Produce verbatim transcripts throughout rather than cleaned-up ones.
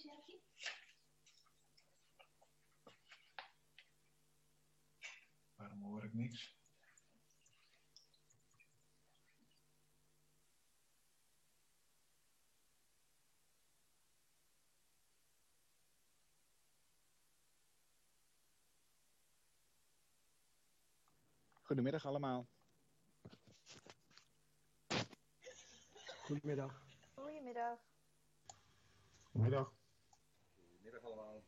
Waarom hoor ik niks? Goedemiddag allemaal. Goedemiddag. Goedemiddag. Goedemiddag. Goedemiddag allemaal.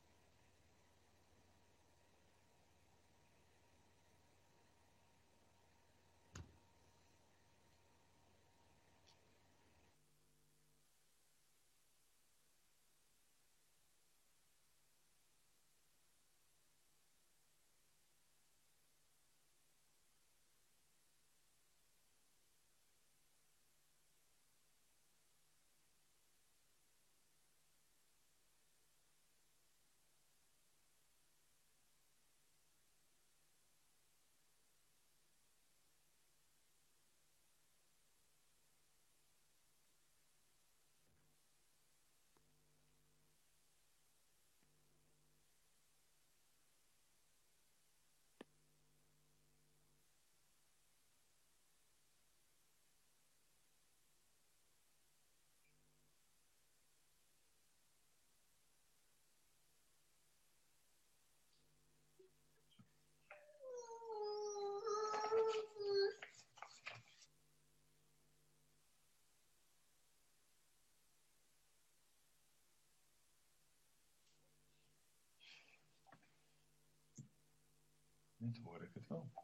Nu hoor ik het wel.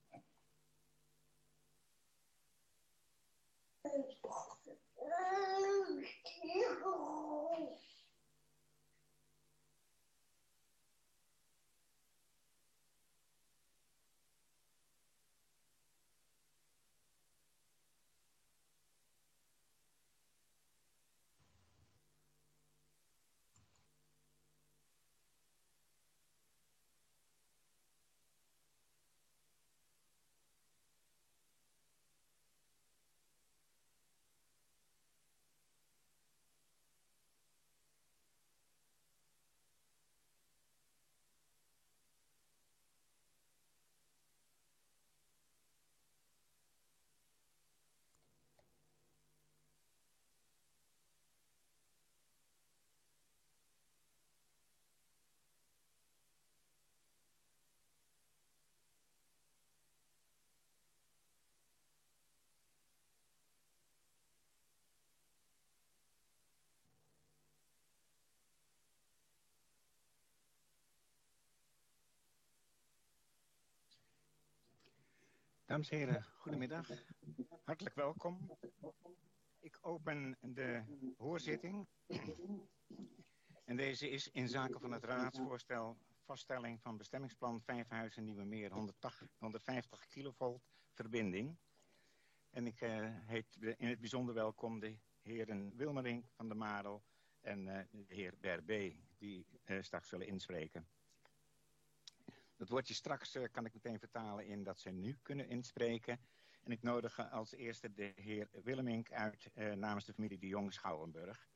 Dames en heren, goedemiddag. Hartelijk welkom. Ik open de hoorzitting. En deze is in zaken van het raadsvoorstel vaststelling van bestemmingsplan Vijfhuizen Nieuwe Meer honderdvijftig kilovolt verbinding. En ik uh, heet in het bijzonder welkom de heren Wilmerink van der Marel en uh, de heer Berbé, die uh, straks zullen inspreken. Dat woordje straks uh, kan ik meteen vertalen in dat ze nu kunnen inspreken. En ik nodig als eerste de heer Willemink uit uh, namens de familie de Jong Schouwenburg.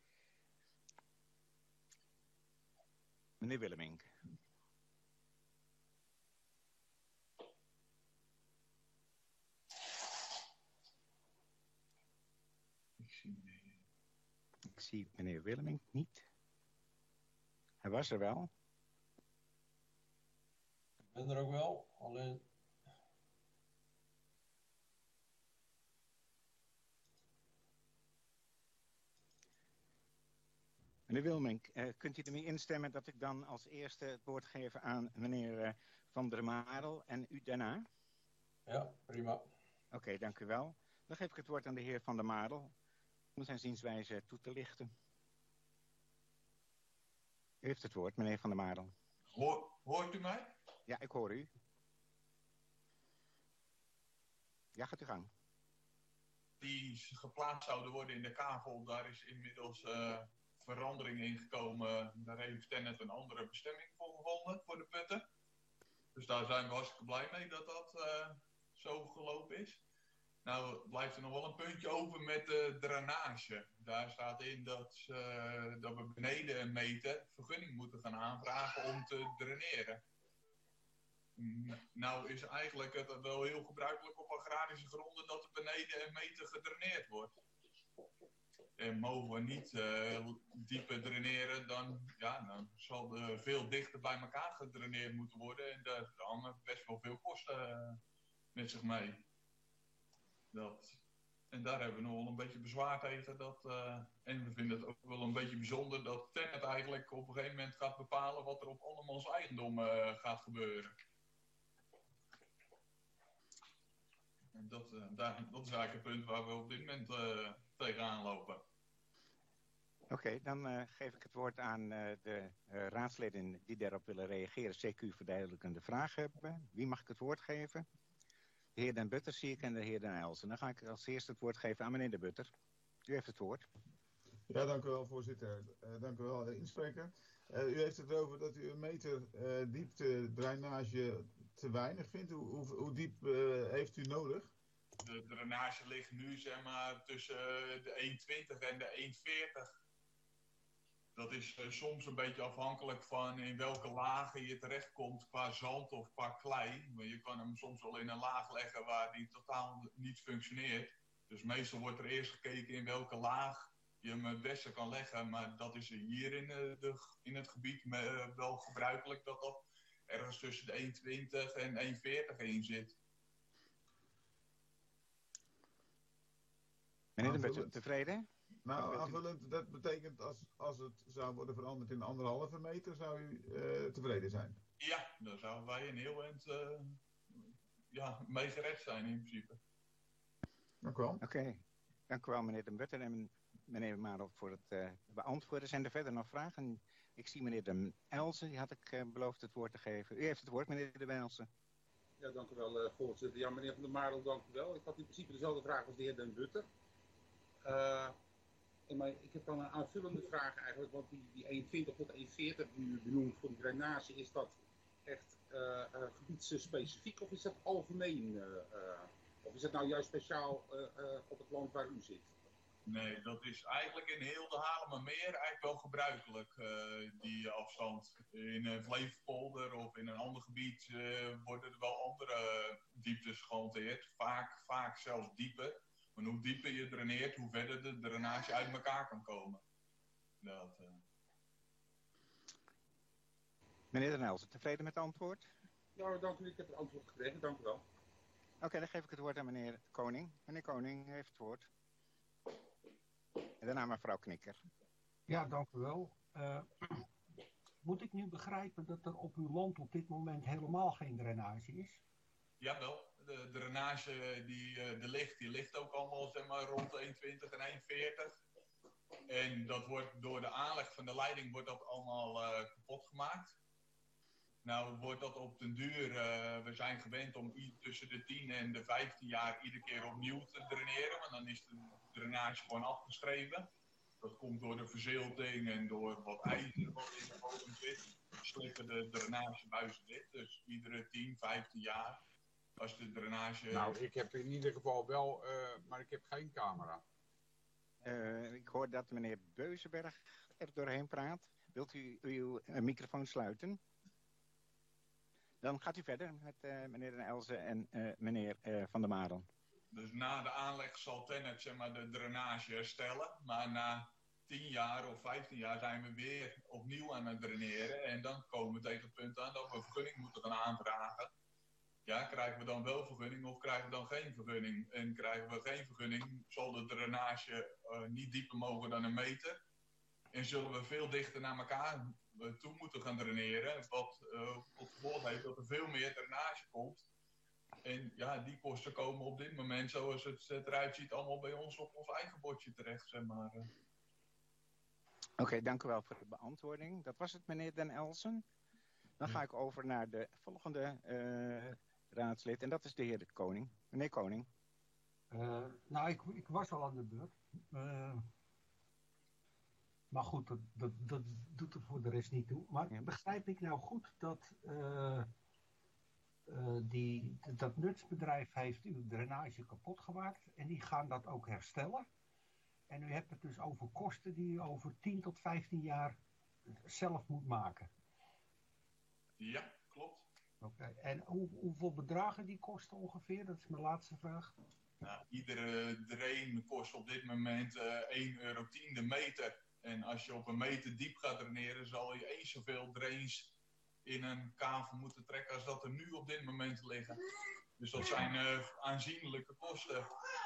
Meneer Willemink. Ik zie meneer... Ik zie meneer Willemink niet. Hij was er wel. Ik ben er ook wel, alleen... Meneer Wilmink, uh, kunt u ermee instemmen dat ik dan als eerste het woord geef aan meneer uh, Van der Marel en u daarna? Ja, prima. Oké, okay, dank u wel. Dan geef ik het woord aan de heer Van der Marel om zijn zienswijze toe te lichten. U heeft het woord, meneer Van der Marel. Hoor, hoort u mij? Ja, ik hoor u. Ja, gaat uw gang. Die geplaatst zouden worden in de kavel, daar is inmiddels uh, verandering in gekomen. Daar heeft Tennet een andere bestemming voor gevonden, voor de putten. Dus daar zijn we hartstikke blij mee dat dat uh, zo gelopen is. Nou, blijft er nog wel een puntje over met de drainage. Daar staat in dat, uh, dat we beneden een meter vergunning moeten gaan aanvragen om te draineren. Nou is eigenlijk het wel heel gebruikelijk op agrarische gronden dat er beneden een meter gedraineerd wordt. En mogen we niet uh, dieper draineren, dan, ja, dan zal er veel dichter bij elkaar gedraineerd moeten worden. En daar hangen best wel veel kosten uh, met zich mee. Dat, en daar hebben we nog wel een beetje bezwaar tegen. Dat, uh, en we vinden het ook wel een beetje bijzonder dat Tennet eigenlijk op een gegeven moment gaat bepalen wat er op andermans eigendom uh, gaat gebeuren. En dat, uh, daar, dat is eigenlijk het punt waar we op dit moment uh, tegenaan lopen. Oké, okay, dan uh, geef ik het woord aan uh, de uh, raadsleden die daarop willen reageren. C Q-verduidelijkende vragen hebben. Wie mag ik het woord geven? De heer Den Butter zie ik en de heer Den Elsen. Dan ga ik als eerste het woord geven aan meneer Den Butter. U heeft het woord. Ja, dank u wel, voorzitter. Uh, dank u wel, uh, inspreker. Uh, u heeft het erover dat u een meter uh, diepte drainage te weinig vindt. Hoe, hoe, hoe diep uh, heeft u nodig? De drainage ligt nu zeg maar tussen de één twintig en de één veertig. Dat is uh, soms een beetje afhankelijk van in welke lagen je terechtkomt qua zand of qua klei. Maar je kan hem soms wel in een laag leggen waar die totaal niet functioneert. Dus meestal wordt er eerst gekeken in welke laag je hem het beste kan leggen. Maar dat is hier in, de, de, in het gebied uh, wel gebruikelijk dat dat ergens tussen de één twintig en één veertig in zit. Meneer De Butter, tevreden? Nou, aanvullend, dat betekent als, als het zou worden veranderd in anderhalve meter, zou u uh, tevreden zijn? Ja, dan zouden wij een heel eind uh, ja, mee gered zijn in principe. Dank u wel. Oké, okay. Dank u wel meneer De Butter en meneer Marel voor het uh, beantwoorden. Zijn er verder nog vragen? Ik zie meneer De Elsen, die had ik uh, beloofd het woord te geven. U heeft het woord, meneer De Elsen. Ja, dank u wel, uh, voorzitter. Ja, meneer Van der Marel, dank u wel. Ik had in principe dezelfde vraag als de heer Den Butter. Uh, Maar ik heb dan een aanvullende vraag eigenlijk, want die, die één twintig tot één veertig die u benoemt voor die drainage, is dat echt uh, uh, gebiedsspecifiek of is dat algemeen? Uh, uh, of is dat nou juist speciaal uh, uh, op het land waar u zit? Nee, dat is eigenlijk in heel de Haarlemmermeer eigenlijk wel gebruikelijk, uh, die afstand. In een Flevopolder of in een ander gebied uh, worden er wel andere dieptes gehanteerd, vaak, vaak zelfs dieper. Maar hoe dieper je draineert, hoe verder de drainage uit elkaar kan komen. Dat, uh... Meneer Den Elsen, tevreden met het antwoord? Ja, dank u. Ik heb het antwoord gekregen. Dank u wel. Oké, okay, dan geef ik het woord aan meneer Koning. Meneer Koning heeft het woord. En daarna mevrouw Knikker. Ja, dank u wel. Uh, moet ik nu begrijpen dat er op uw land op dit moment helemaal geen drainage is? Jawel. De drainage die uh, er ligt, die ligt ook allemaal zeg maar, rond één twintig en één veertig. En dat wordt door de aanleg van de leiding wordt dat allemaal uh, kapot gemaakt. Nou wordt dat op den duur, uh, we zijn gewend om tussen de tien en de vijftien jaar iedere keer opnieuw te draineren. Want dan is de drainage gewoon afgeschreven. Dat komt door de verzilting en door wat ijzer wat in de bodem zit. Slippen de drainagebuizen dicht, dus iedere tien, vijftien jaar. Als de drainage... Nou, ik heb in ieder geval wel, uh, maar ik heb geen camera. Uh, ik hoor dat meneer Beuzenberg er doorheen praat. Wilt u uw uh, microfoon sluiten? Dan gaat u verder met uh, meneer Den Elsen en uh, meneer uh, Van der Marel. Dus na de aanleg zal Tennet zeg maar, de drainage herstellen. Maar na tien jaar of vijftien jaar zijn we weer opnieuw aan het draineren. En dan komen we tegen het punt aan dat we vergunning moeten gaan aanvragen. Ja, krijgen we dan wel vergunning of krijgen we dan geen vergunning? En krijgen we geen vergunning, zal de drainage uh, niet dieper mogen dan een meter. En zullen we veel dichter naar elkaar uh, toe moeten gaan draineren. Wat uh, tot gevolg heeft dat er veel meer drainage komt. En ja, die kosten komen op dit moment, zoals het eruit ziet, allemaal bij ons op ons eigen bordje terecht, zeg maar. Oké, okay, dank u wel voor de beantwoording. Dat was het, meneer Den Elsen. Dan ga ik over naar de volgende uh, raadslid. En dat is de heer de Koning. Meneer Koning. Uh, nou, ik, ik was al aan de beurt. Uh, maar goed, dat, dat, dat doet er voor de rest niet toe. Maar ja. Begrijp ik nou goed dat uh, Uh, die, dat nutsbedrijf heeft uw drainage kapot gemaakt en die gaan dat ook herstellen. En u hebt het dus over kosten die u over tien tot vijftien jaar zelf moet maken. Ja, klopt. Oké, okay. En hoe, hoeveel bedragen die kosten ongeveer? Dat is mijn laatste vraag. Nou, iedere drain kost op dit moment uh, één euro tien de meter. En als je op een meter diep gaat draineren, zal je eens zoveel drains in een kavel moeten trekken als dat er nu op dit moment liggen. Dus dat zijn uh, aanzienlijke kosten.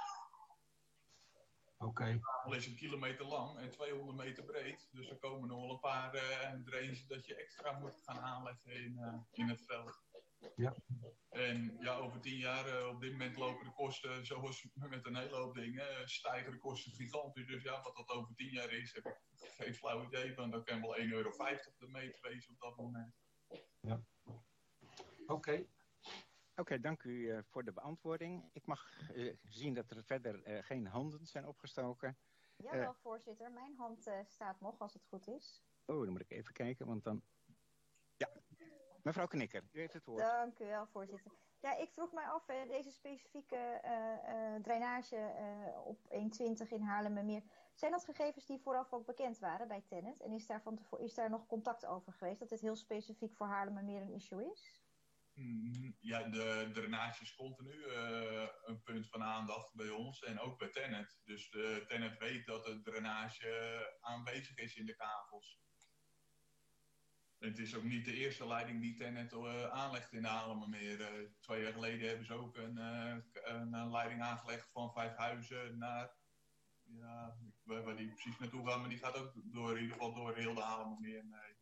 Oké. Okay. De kavel is een kilometer lang en tweehonderd meter breed. Dus er komen nog wel een paar uh, drains dat je extra moet gaan aanleggen in, uh, in het veld. Ja. En ja, over tien jaar, uh, op dit moment lopen de kosten, zoals met een hele hoop dingen, uh, stijgen de kosten gigantisch. Dus ja, wat dat over tien jaar is, heb ik geen flauw idee van. Dat kan wel één euro vijftig de meter wezen op dat moment. Ja. Oké. Okay. Oké, okay, dank u uh, voor de beantwoording. Ik mag uh, zien dat er verder uh, geen handen zijn opgestoken. Jawel, uh, voorzitter. Mijn hand uh, staat nog, als het goed is. Oh, dan moet ik even kijken, want dan... Ja, mevrouw Knikker, u heeft het woord. Dank u wel, voorzitter. Ja, ik vroeg mij af, uh, deze specifieke uh, uh, drainage uh, op honderdtwintig in Haarlemmermeer. Zijn dat gegevens die vooraf ook bekend waren bij Tennet? En is daar, van tevoren, is daar nog contact over geweest dat dit heel specifiek voor Haarlemmermeer een issue is? Ja, de drainage is continu uh, een punt van aandacht bij ons en ook bij Tennet. Dus de Tennet weet dat de drainage aanwezig is in de kavels. En het is ook niet de eerste leiding die Tennet uh, aanlegt in de Haarlemmermeer. Uh, twee jaar geleden hebben ze ook een, uh, een leiding aangelegd van Vijfhuizen naar... Ja, waar die precies naartoe gaat, maar die gaat ook door, in ieder geval door heel de Haarlemmermeer. Nee.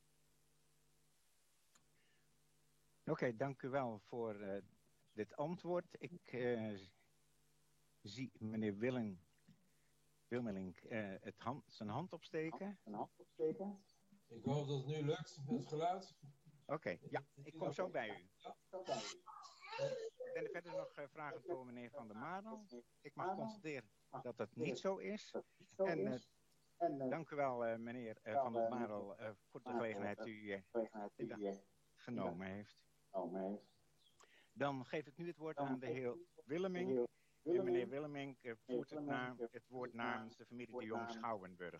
Oké, okay, dank u wel voor uh, dit antwoord. Ik uh, zie meneer Willing, Wilmelink uh, het hand, zijn hand opsteken. Zijn hand opsteken. Ik hoop dat het nu lukt met het geluid. Oké, okay, ja, ik kom zo bij u. Zijn er verder nog uh, vragen voor meneer Van der Marel? Ik mag constateren dat dat niet zo is. En uh, dank u wel, uh, meneer uh, Van der Marel, uh, voor de gelegenheid die u uh, genomen heeft. Dan geef ik nu het woord aan de heer Willemink. En meneer Willemink uh, voert het, naam, het woord namens de familie de Jong Schouwenburg.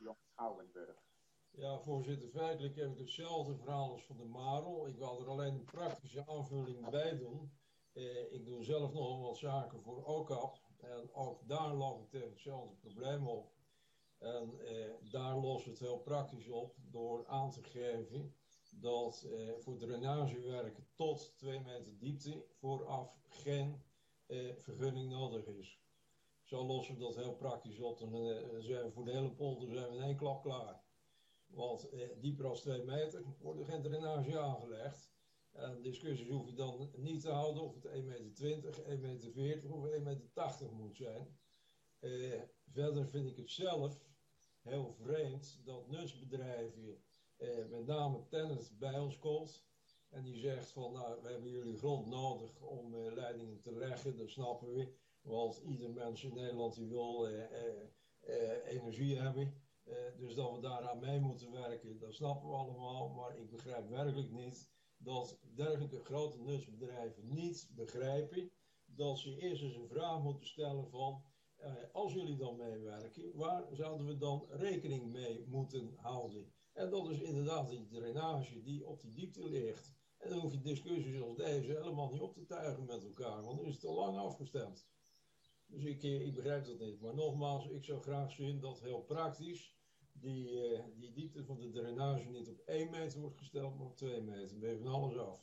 Ja, voorzitter, feitelijk heb ik hetzelfde verhaal als Van der Marel. Ik wil er alleen een praktische aanvulling bij doen. Eh, ik doe zelf nogal wat zaken voor O C A P. En ook daar loop ik tegen hetzelfde probleem op. En eh, daar lost het heel praktisch op door aan te geven dat eh, voor drainagewerken tot twee meter diepte vooraf geen eh, vergunning nodig is. Zo lossen we dat heel praktisch op. Dan uh, zijn we voor de hele polder zijn we in één klap klaar. Want eh, dieper dan twee meter wordt er geen drainage aangelegd. En discussies hoef je dan niet te houden of het één meter twintig, één meter veertig of één meter tachtig moet zijn. Uh, verder vind ik het zelf heel vreemd dat nutsbedrijven, uh, met name Tennet, bij ons komt. En die zegt van, nou, we hebben jullie grond nodig om uh, leidingen te leggen, dat snappen we. Want ieder mens in Nederland die wil uh, uh, uh, energie hebben. Uh, dus dat we daaraan mee moeten werken, dat snappen we allemaal. Maar ik begrijp werkelijk niet dat dergelijke grote nutsbedrijven niet begrijpen dat ze eerst eens een vraag moeten stellen van, uh, als jullie dan meewerken, waar zouden we dan rekening mee moeten houden? En dat is inderdaad die drainage die op die diepte ligt. En dan hoef je discussies als deze helemaal niet op te tuigen met elkaar, want dan is het al lang afgestemd. Dus ik, ik begrijp dat niet. Maar nogmaals, ik zou graag zien dat heel praktisch Die, uh, die diepte van de drainage niet op één meter wordt gesteld, maar op twee meter. Dan ben je van alles af.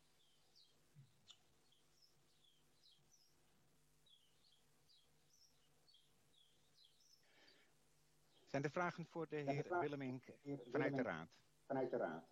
Zijn er vragen voor de heer vragen Willemink vanuit de Raad? Vanuit de Raad.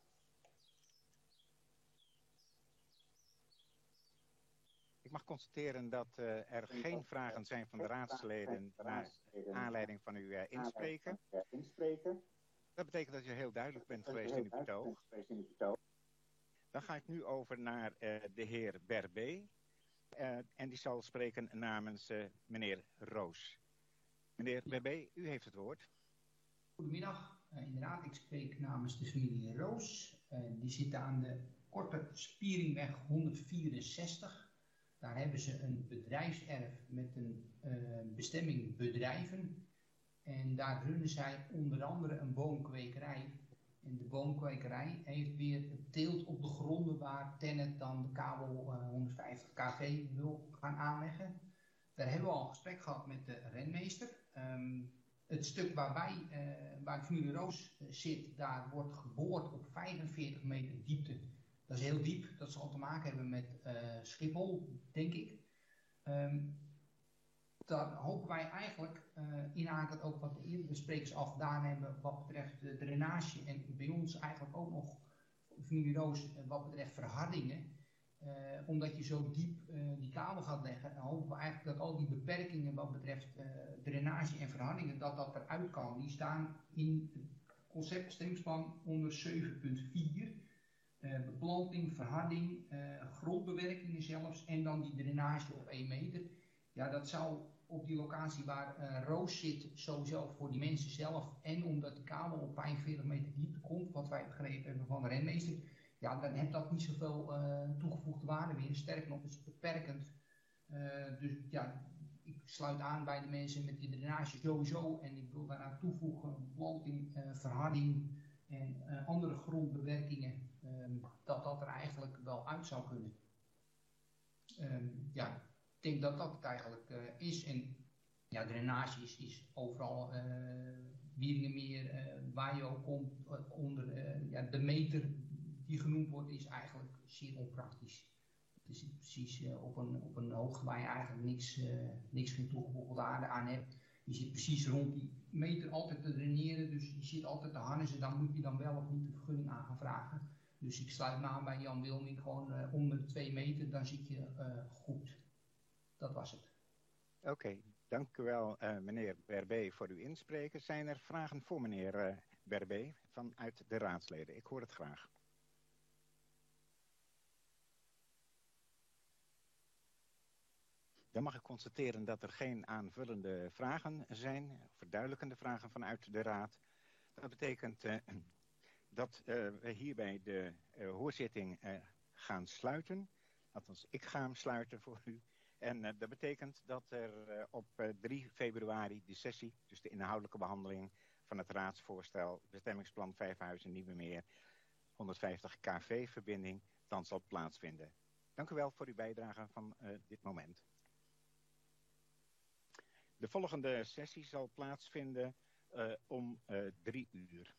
Ik mag constateren dat uh, er geen vragen zijn van de raadsleden naar aanleiding van uw uh, inspreken. Dat betekent dat je heel duidelijk bent geweest in uw betoog. Dan ga ik nu over naar uh, de heer Berbé. Uh, en die zal spreken namens uh, meneer Roos. Meneer Berbé, u heeft het woord. Goedemiddag. Uh, inderdaad, ik spreek namens de familie Roos. Uh, die zitten aan de Korte Spieringweg honderdvierenzestig. Daar hebben ze een bedrijfserf met een uh, bestemming bedrijven. En daar runnen zij onder andere een boomkwekerij. En de boomkwekerij heeft weer teelt op de gronden waar Tennet dan de kabel uh, honderdvijftig kV wil gaan aanleggen. Daar hebben we al een gesprek gehad met de renmeester. Um, het stuk waar wij, uh, waar de familie Roos uh, zit, daar wordt geboord op vijfenveertig meter diepte. Dat is heel diep. Dat zal te maken hebben met uh, Schiphol, denk ik. Um, dan hopen wij eigenlijk, uh, inhakend ook wat de eerdere sprekers al gedaan hebben wat betreft de drainage en bij ons eigenlijk ook nog familie Roos uh, wat betreft verhardingen. Uh, omdat je zo diep uh, die kabel gaat leggen, dan hopen we eigenlijk dat al die beperkingen wat betreft uh, drainage en verhardingen, dat dat eruit kan. Die staan in het conceptbestemmingsplan onder zeven punt vier. Uh, beplanting, verharding, uh, grondbewerkingen zelfs en dan die drainage op één meter. Ja, dat zou op die locatie waar uh, Roos zit, sowieso voor die mensen zelf en omdat de kabel op vijfenveertig meter diepte komt, wat wij begrepen hebben van de renmeester, ja, dan heeft dat niet zoveel uh, toegevoegde waarde meer. Sterker nog, is het beperkend. Uh, dus ja, ik sluit aan bij de mensen met die drainage sowieso en ik wil daaraan toevoegen planting, uh, verharding en uh, andere grondbewerkingen, um, dat dat er eigenlijk wel uit zou kunnen. Um, ja, ik denk dat dat het eigenlijk uh, is. En ja, drainage is, is overal, uh, Wieringenmeer, uh, waar je ook komt, uh, onder uh, ja, de meter die genoemd wordt, is eigenlijk zeer onpraktisch. Het is precies uh, op, een, op een hoogte waar je eigenlijk niks, uh, niks geen toegevoegde waarde aan hebt. Je zit precies rond die meter altijd te draineren, dus je zit altijd te harnessen, dan moet je dan wel of niet de vergunning aan gaan vragen. Dus ik sluit me aan bij Jan Wilming, gewoon uh, onder de twee meter, dan zit je uh, goed. Dat was het. Oké, okay, dank u wel uh, meneer Berbé voor uw inspreken. Zijn er vragen voor meneer uh, Berbé vanuit de raadsleden? Ik hoor het graag. Dan mag ik constateren dat er geen aanvullende vragen zijn, verduidelijkende vragen vanuit de raad. Dat betekent uh, dat uh, we hierbij de uh, hoorzitting uh, gaan sluiten. Althans, ik ga hem sluiten voor u. En uh, dat betekent dat er uh, op uh, drie februari de sessie, dus de inhoudelijke behandeling van het raadsvoorstel bestemmingsplan Vijfhuizen Nieuwemeer honderdvijftig kV-verbinding dan zal plaatsvinden. Dank u wel voor uw bijdrage van uh, dit moment. De volgende sessie zal plaatsvinden uh, om uh, drie uur.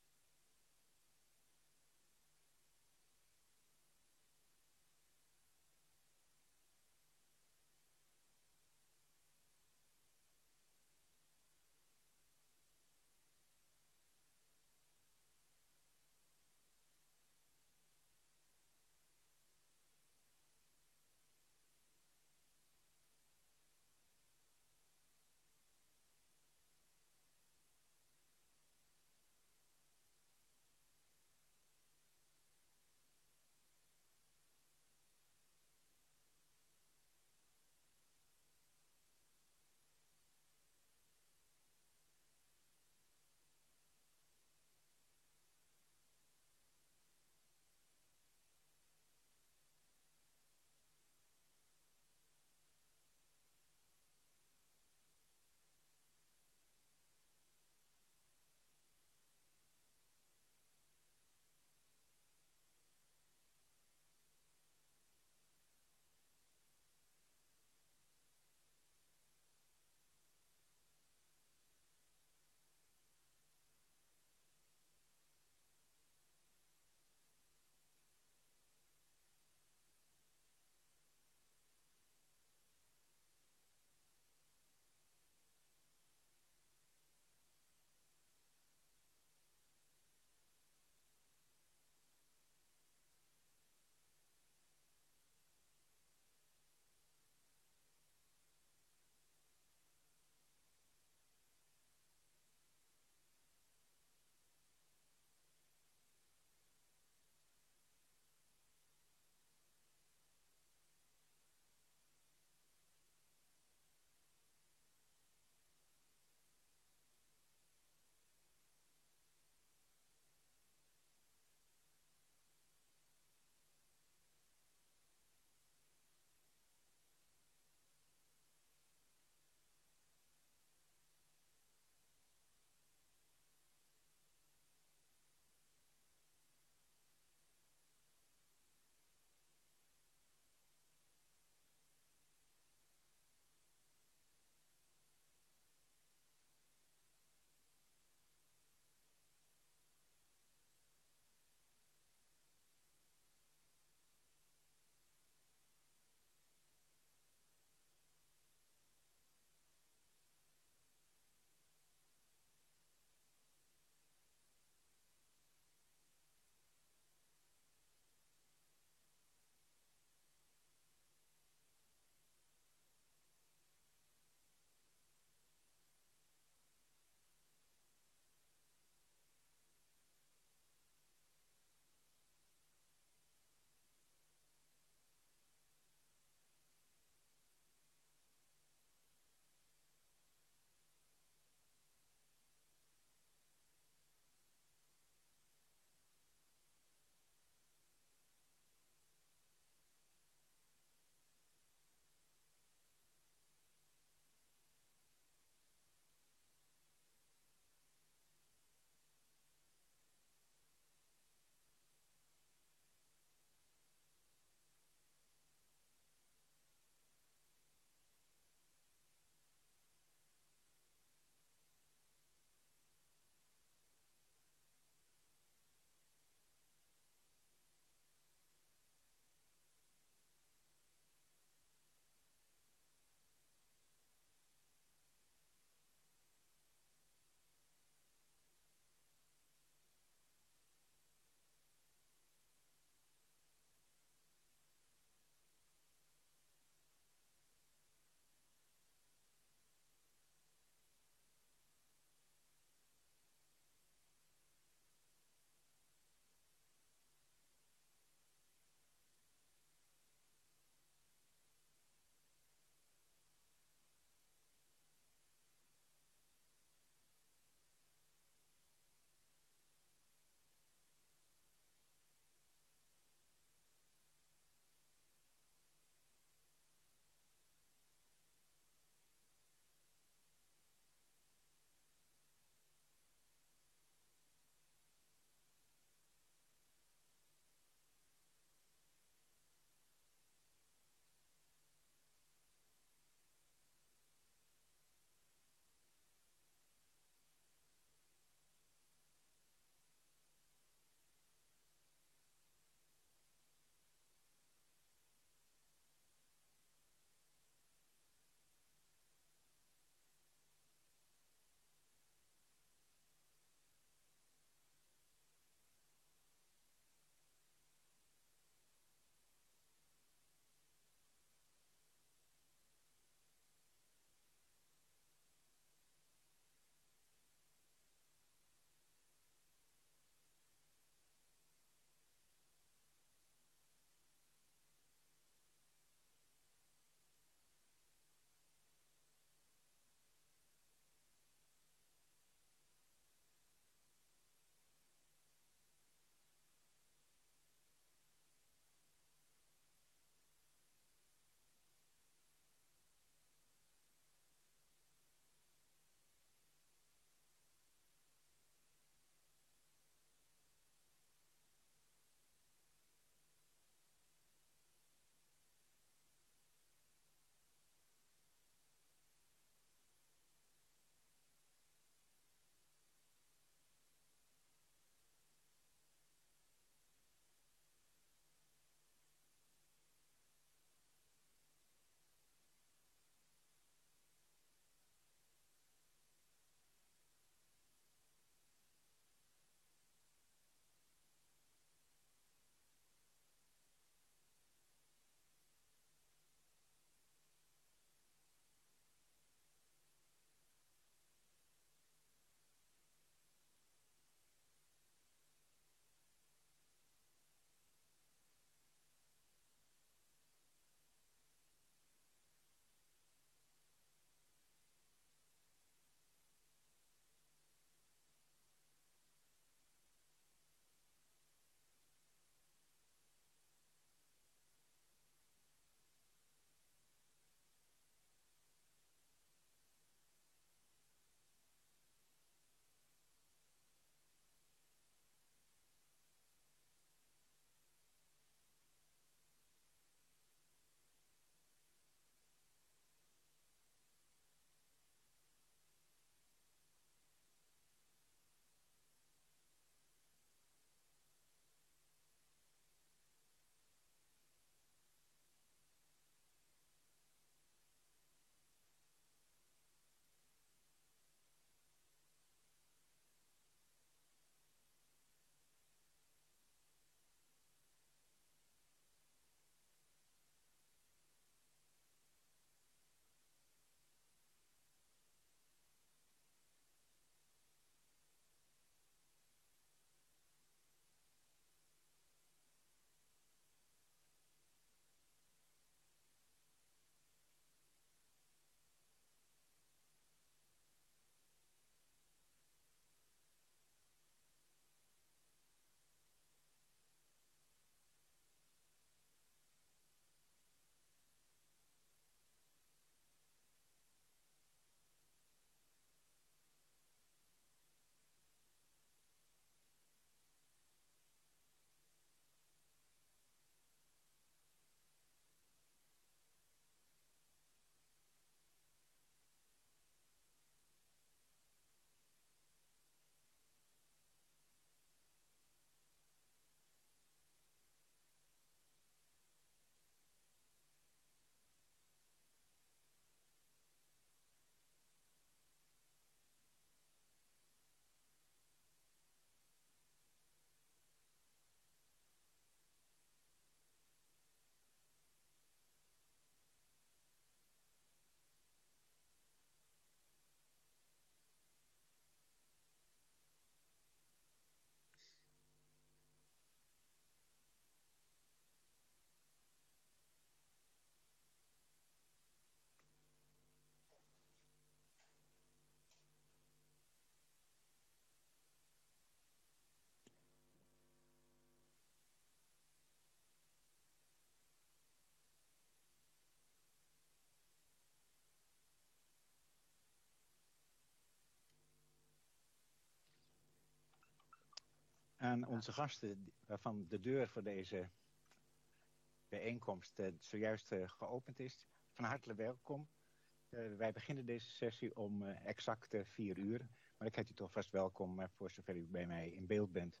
aan onze gasten, waarvan de deur voor deze bijeenkomst uh, zojuist uh, geopend is. Van harte welkom. Uh, wij beginnen deze sessie om uh, exact uh, vier uur. Maar ik heet u toch vast welkom uh, voor zover u bij mij in beeld bent.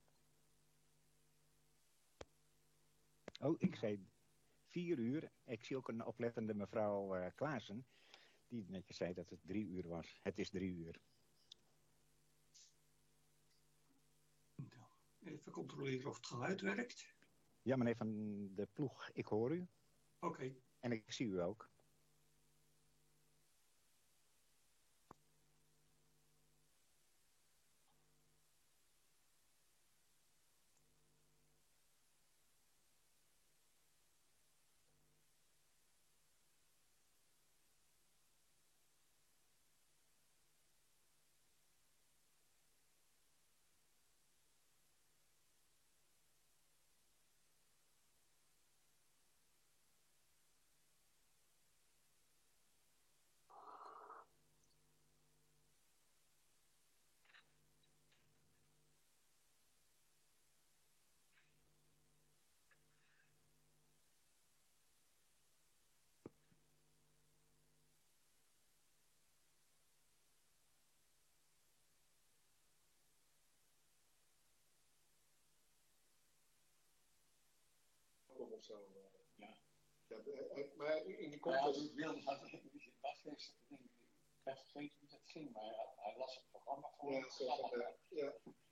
Oh, ik zei vier uur. Ik zie ook een oplettende mevrouw uh, Klaassen, die netjes zei dat het drie uur was. Het is drie uur. Even controleren of het geluid werkt. Ja, meneer Van de Ploeg, ik hoor u. Oké. Okay. En ik zie u ook. Of zo. Ja. Ja, maar in die context... Ja, wilde was gisteren, denk ik. Ik heb vergeten hoe dat ging, maar hij, hij las het programma voor. Ja, zo van de, ja.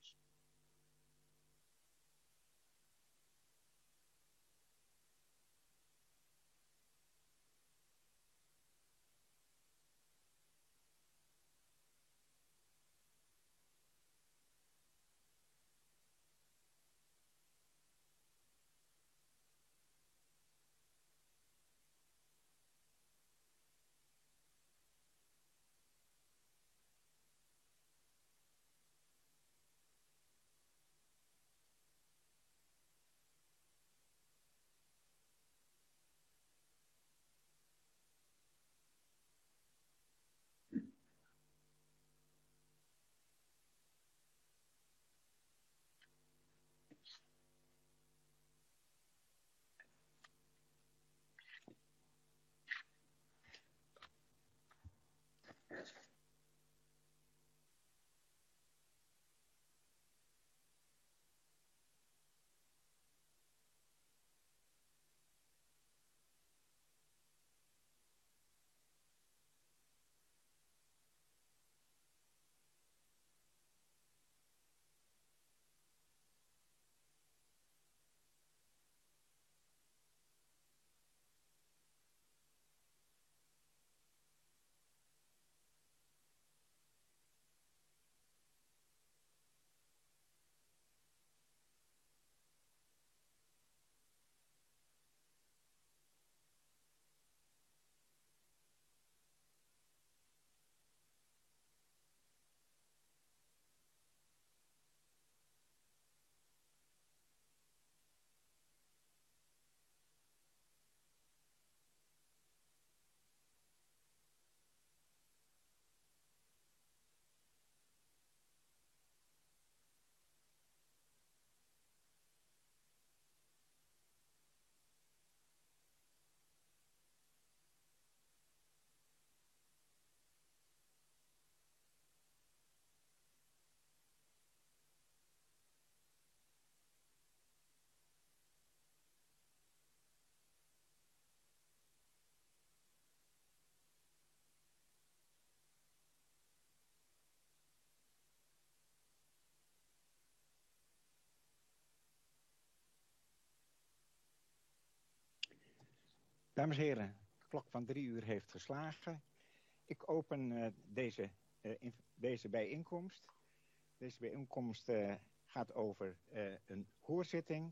Dames en heren, de klok van drie uur heeft geslagen. Ik open uh, deze, uh, in, deze bijeenkomst. Deze bijeenkomst uh, gaat over uh, een hoorzitting.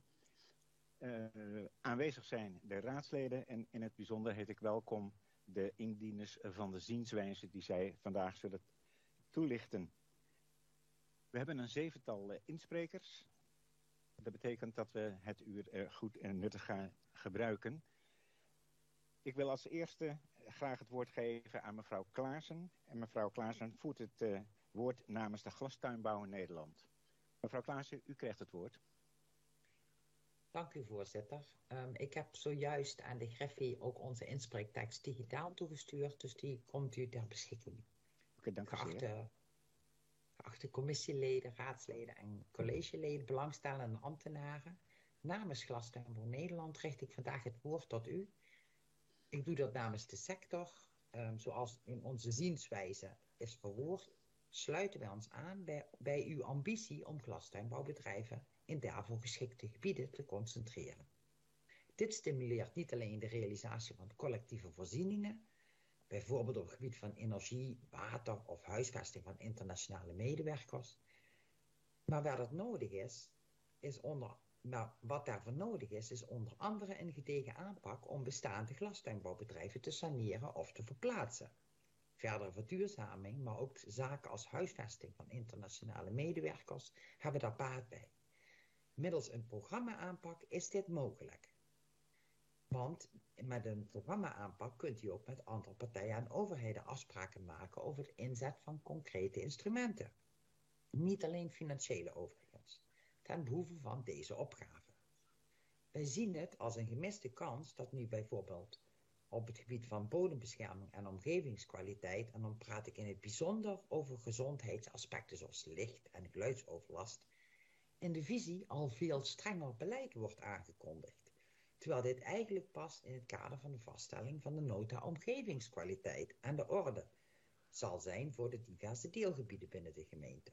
Uh, aanwezig zijn de raadsleden en in het bijzonder heet ik welkom de indieners van de zienswijze die zij vandaag zullen toelichten. We hebben een zevental uh, insprekers. Dat betekent dat we het uur uh, goed en nuttig gaan gebruiken. Ik wil als eerste graag het woord geven aan mevrouw Klaassen. En mevrouw Klaassen voert het uh, woord namens de Glastuinbouw in Nederland. Mevrouw Klaassen, u krijgt het woord. Dank u, voorzitter. Um, ik heb zojuist aan de Greffie ook onze inspreektekst digitaal toegestuurd, dus die komt u ter beschikking. Oké, okay, dank u zeer. Geachte, geachte commissieleden, raadsleden en collegeleden, belangstellende ambtenaren, namens Glasstempel Nederland richt ik vandaag het woord tot u. Ik doe dat namens de sector, um, zoals in onze zienswijze is verwoord, sluiten wij ons aan bij, bij uw ambitie om glastuinbouwbedrijven in daarvoor geschikte gebieden te concentreren. Dit stimuleert niet alleen de realisatie van collectieve voorzieningen, bijvoorbeeld op het gebied van energie, water of huisvesting van internationale medewerkers, maar waar dat nodig is, is onder, maar wat daarvoor nodig is, is onder andere een gedegen aanpak om bestaande glastuinbouwbedrijven te saneren of te verplaatsen. Verdere verduurzaming, maar ook zaken als huisvesting van internationale medewerkers hebben daar baat bij. Middels een programma-aanpak is dit mogelijk. Want met een programma-aanpak kunt u ook met andere partijen en overheden afspraken maken over het inzet van concrete instrumenten. Niet alleen financiële overigens, ten behoeve van deze opgave. Wij zien het als een gemiste kans dat nu bijvoorbeeld op het gebied van bodembescherming en omgevingskwaliteit, en dan praat ik in het bijzonder over gezondheidsaspecten zoals licht- en geluidsoverlast, in de visie al veel strenger beleid wordt aangekondigd, terwijl dit eigenlijk past in het kader van de vaststelling van de nota omgevingskwaliteit en de orde zal zijn voor de diverse deelgebieden binnen de gemeente.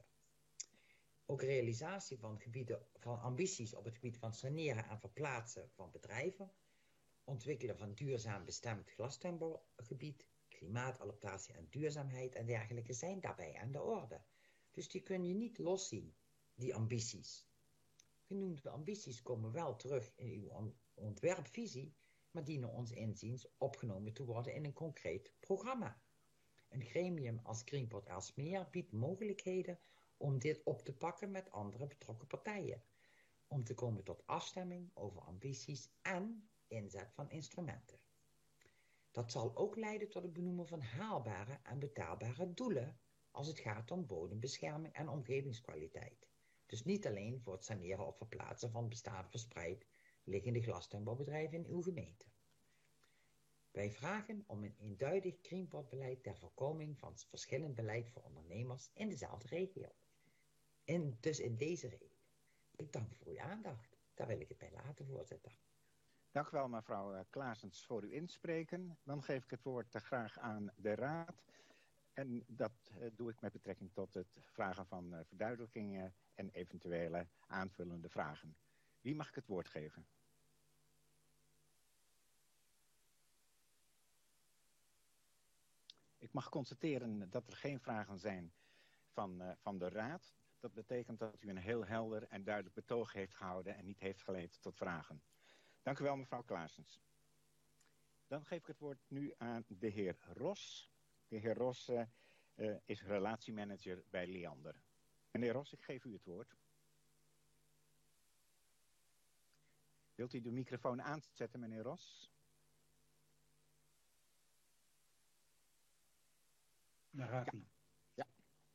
Ook realisatie van, gebieden, van ambities op het gebied van saneren en verplaatsen van bedrijven, ontwikkelen van duurzaam bestemd glastuinbouwgebied, klimaatadaptatie en duurzaamheid en dergelijke zijn daarbij aan de orde. Dus die kun je niet loszien, die ambities. Genoemde ambities komen wel terug in uw ontwerpvisie, maar dienen ons inziens opgenomen te worden in een concreet programma. Een gremium als Greenport Aalsmeer biedt mogelijkheden om dit op te pakken met andere betrokken partijen, om te komen tot afstemming over ambities en inzet van instrumenten. Dat zal ook leiden tot het benoemen van haalbare en betaalbare doelen als het gaat om bodembescherming en omgevingskwaliteit. Dus niet alleen voor het saneren of verplaatsen van bestaande verspreid liggende glastuinbouwbedrijven in uw gemeente. Wij vragen om een eenduidig Greenport-beleid ter voorkoming van verschillend beleid voor ondernemers in dezelfde regio. In, dus in deze regio. Ik dank voor uw aandacht. Daar wil ik het bij laten, voorzitter. Dank u wel, mevrouw Klaasens, voor uw inspreken. Dan geef ik het woord graag aan de Raad. En dat uh, doe ik met betrekking tot het vragen van uh, verduidelijkingen en eventuele aanvullende vragen. Wie mag ik het woord geven? Ik mag constateren dat er geen vragen zijn van, uh, van de Raad. Dat betekent dat u een heel helder en duidelijk betoog heeft gehouden en niet heeft geleid tot vragen. Dank u wel, mevrouw Klaasens. Dan geef ik het woord nu aan de heer Ros. De heer Ros uh, uh, is relatiemanager bij Liander. Meneer Ros, ik geef u het woord. Wilt u de microfoon aanzetten, meneer Ros? Daar gaat hij. Ja. Ja.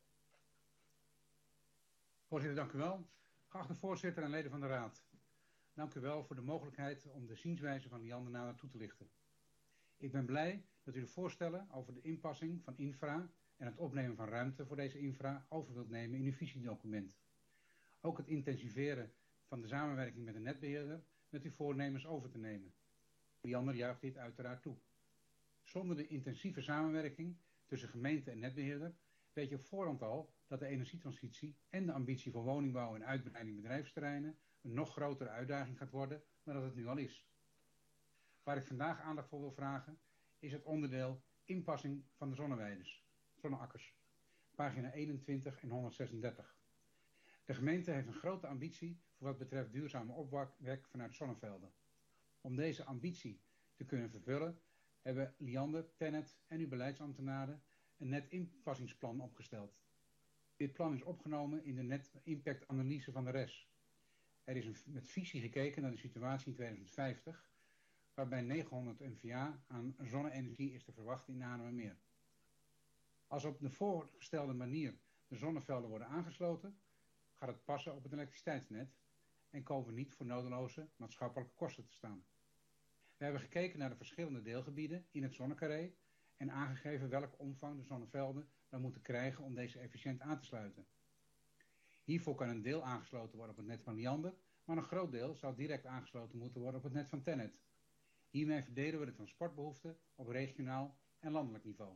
Voorzitter, dank u wel. Geachte voorzitter en leden van de Raad. Dank u wel voor de mogelijkheid om de zienswijze van Liander nader toe te lichten. Ik ben blij dat u de voorstellen over de inpassing van infra en het opnemen van ruimte voor deze infra over wilt nemen in uw visiedocument. Ook het intensiveren van de samenwerking met de netbeheerder met uw voornemens over te nemen. Liander juicht dit uiteraard toe. Zonder de intensieve samenwerking tussen gemeente en netbeheerder weet je op voorhand al dat de energietransitie en de ambitie voor woningbouw en uitbreiding bedrijfsterreinen een nog grotere uitdaging gaat worden dan dat het nu al is. Waar ik vandaag aandacht voor wil vragen is het onderdeel inpassing van de zonneweiders, zonneakkers, pagina eenentwintig en honderdzesendertig. De gemeente heeft een grote ambitie voor wat betreft duurzame opwek vanuit zonnevelden. Om deze ambitie te kunnen vervullen hebben Liander, Tennet en uw beleidsambtenaren een net inpassingsplan opgesteld. Dit plan is opgenomen in de net impact analyse van de R E S. Er is een, met visie gekeken naar de situatie in tweeduizend vijftig, waarbij negenhonderd M V A aan zonne-energie is te verwachten in Haarlemmermeer. Als op de voorgestelde manier de zonnevelden worden aangesloten, gaat het passen op het elektriciteitsnet en komen we niet voor nodeloze maatschappelijke kosten te staan. We hebben gekeken naar de verschillende deelgebieden in het zonnecarré en aangegeven welke omvang de zonnevelden dan moeten krijgen om deze efficiënt aan te sluiten. Hiervoor kan een deel aangesloten worden op het net van Liander, maar een groot deel zou direct aangesloten moeten worden op het net van TenneT. Hiermee verdelen we de transportbehoeften op regionaal en landelijk niveau.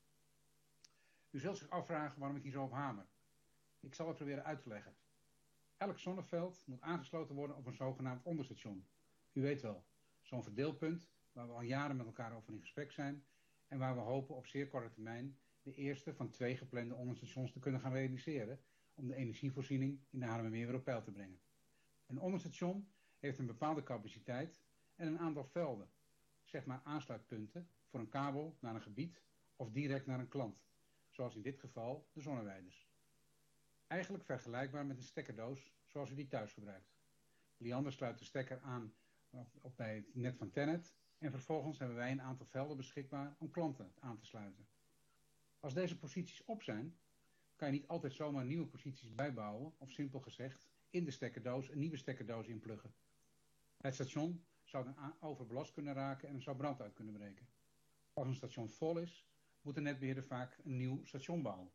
U zult zich afvragen waarom ik hier zo op hamer. Ik zal het proberen uit te leggen. Elk zonneveld moet aangesloten worden op een zogenaamd onderstation. U weet wel, zo'n verdeelpunt waar we al jaren met elkaar over in gesprek zijn en waar we hopen op zeer korte termijn de eerste van twee geplande onderstations te kunnen gaan realiseren om de energievoorziening in de Haarlemmermeer weer op peil te brengen. Een onderstation heeft een bepaalde capaciteit en een aantal velden, zeg maar aansluitpunten voor een kabel naar een gebied of direct naar een klant, zoals in dit geval de zonneweiders. Eigenlijk vergelijkbaar met een stekkerdoos zoals u die thuis gebruikt. Liander sluit de stekker aan op bij het net van TenneT en vervolgens hebben wij een aantal velden beschikbaar om klanten aan te sluiten. Als deze posities op zijn, kan je niet altijd zomaar nieuwe posities bijbouwen of simpel gezegd in de stekkerdoos een nieuwe stekkerdoos inpluggen. Het station zou dan overbelast kunnen raken en er zou brand uit kunnen breken. Als een station vol is, moet de netbeheerder vaak een nieuw station bouwen.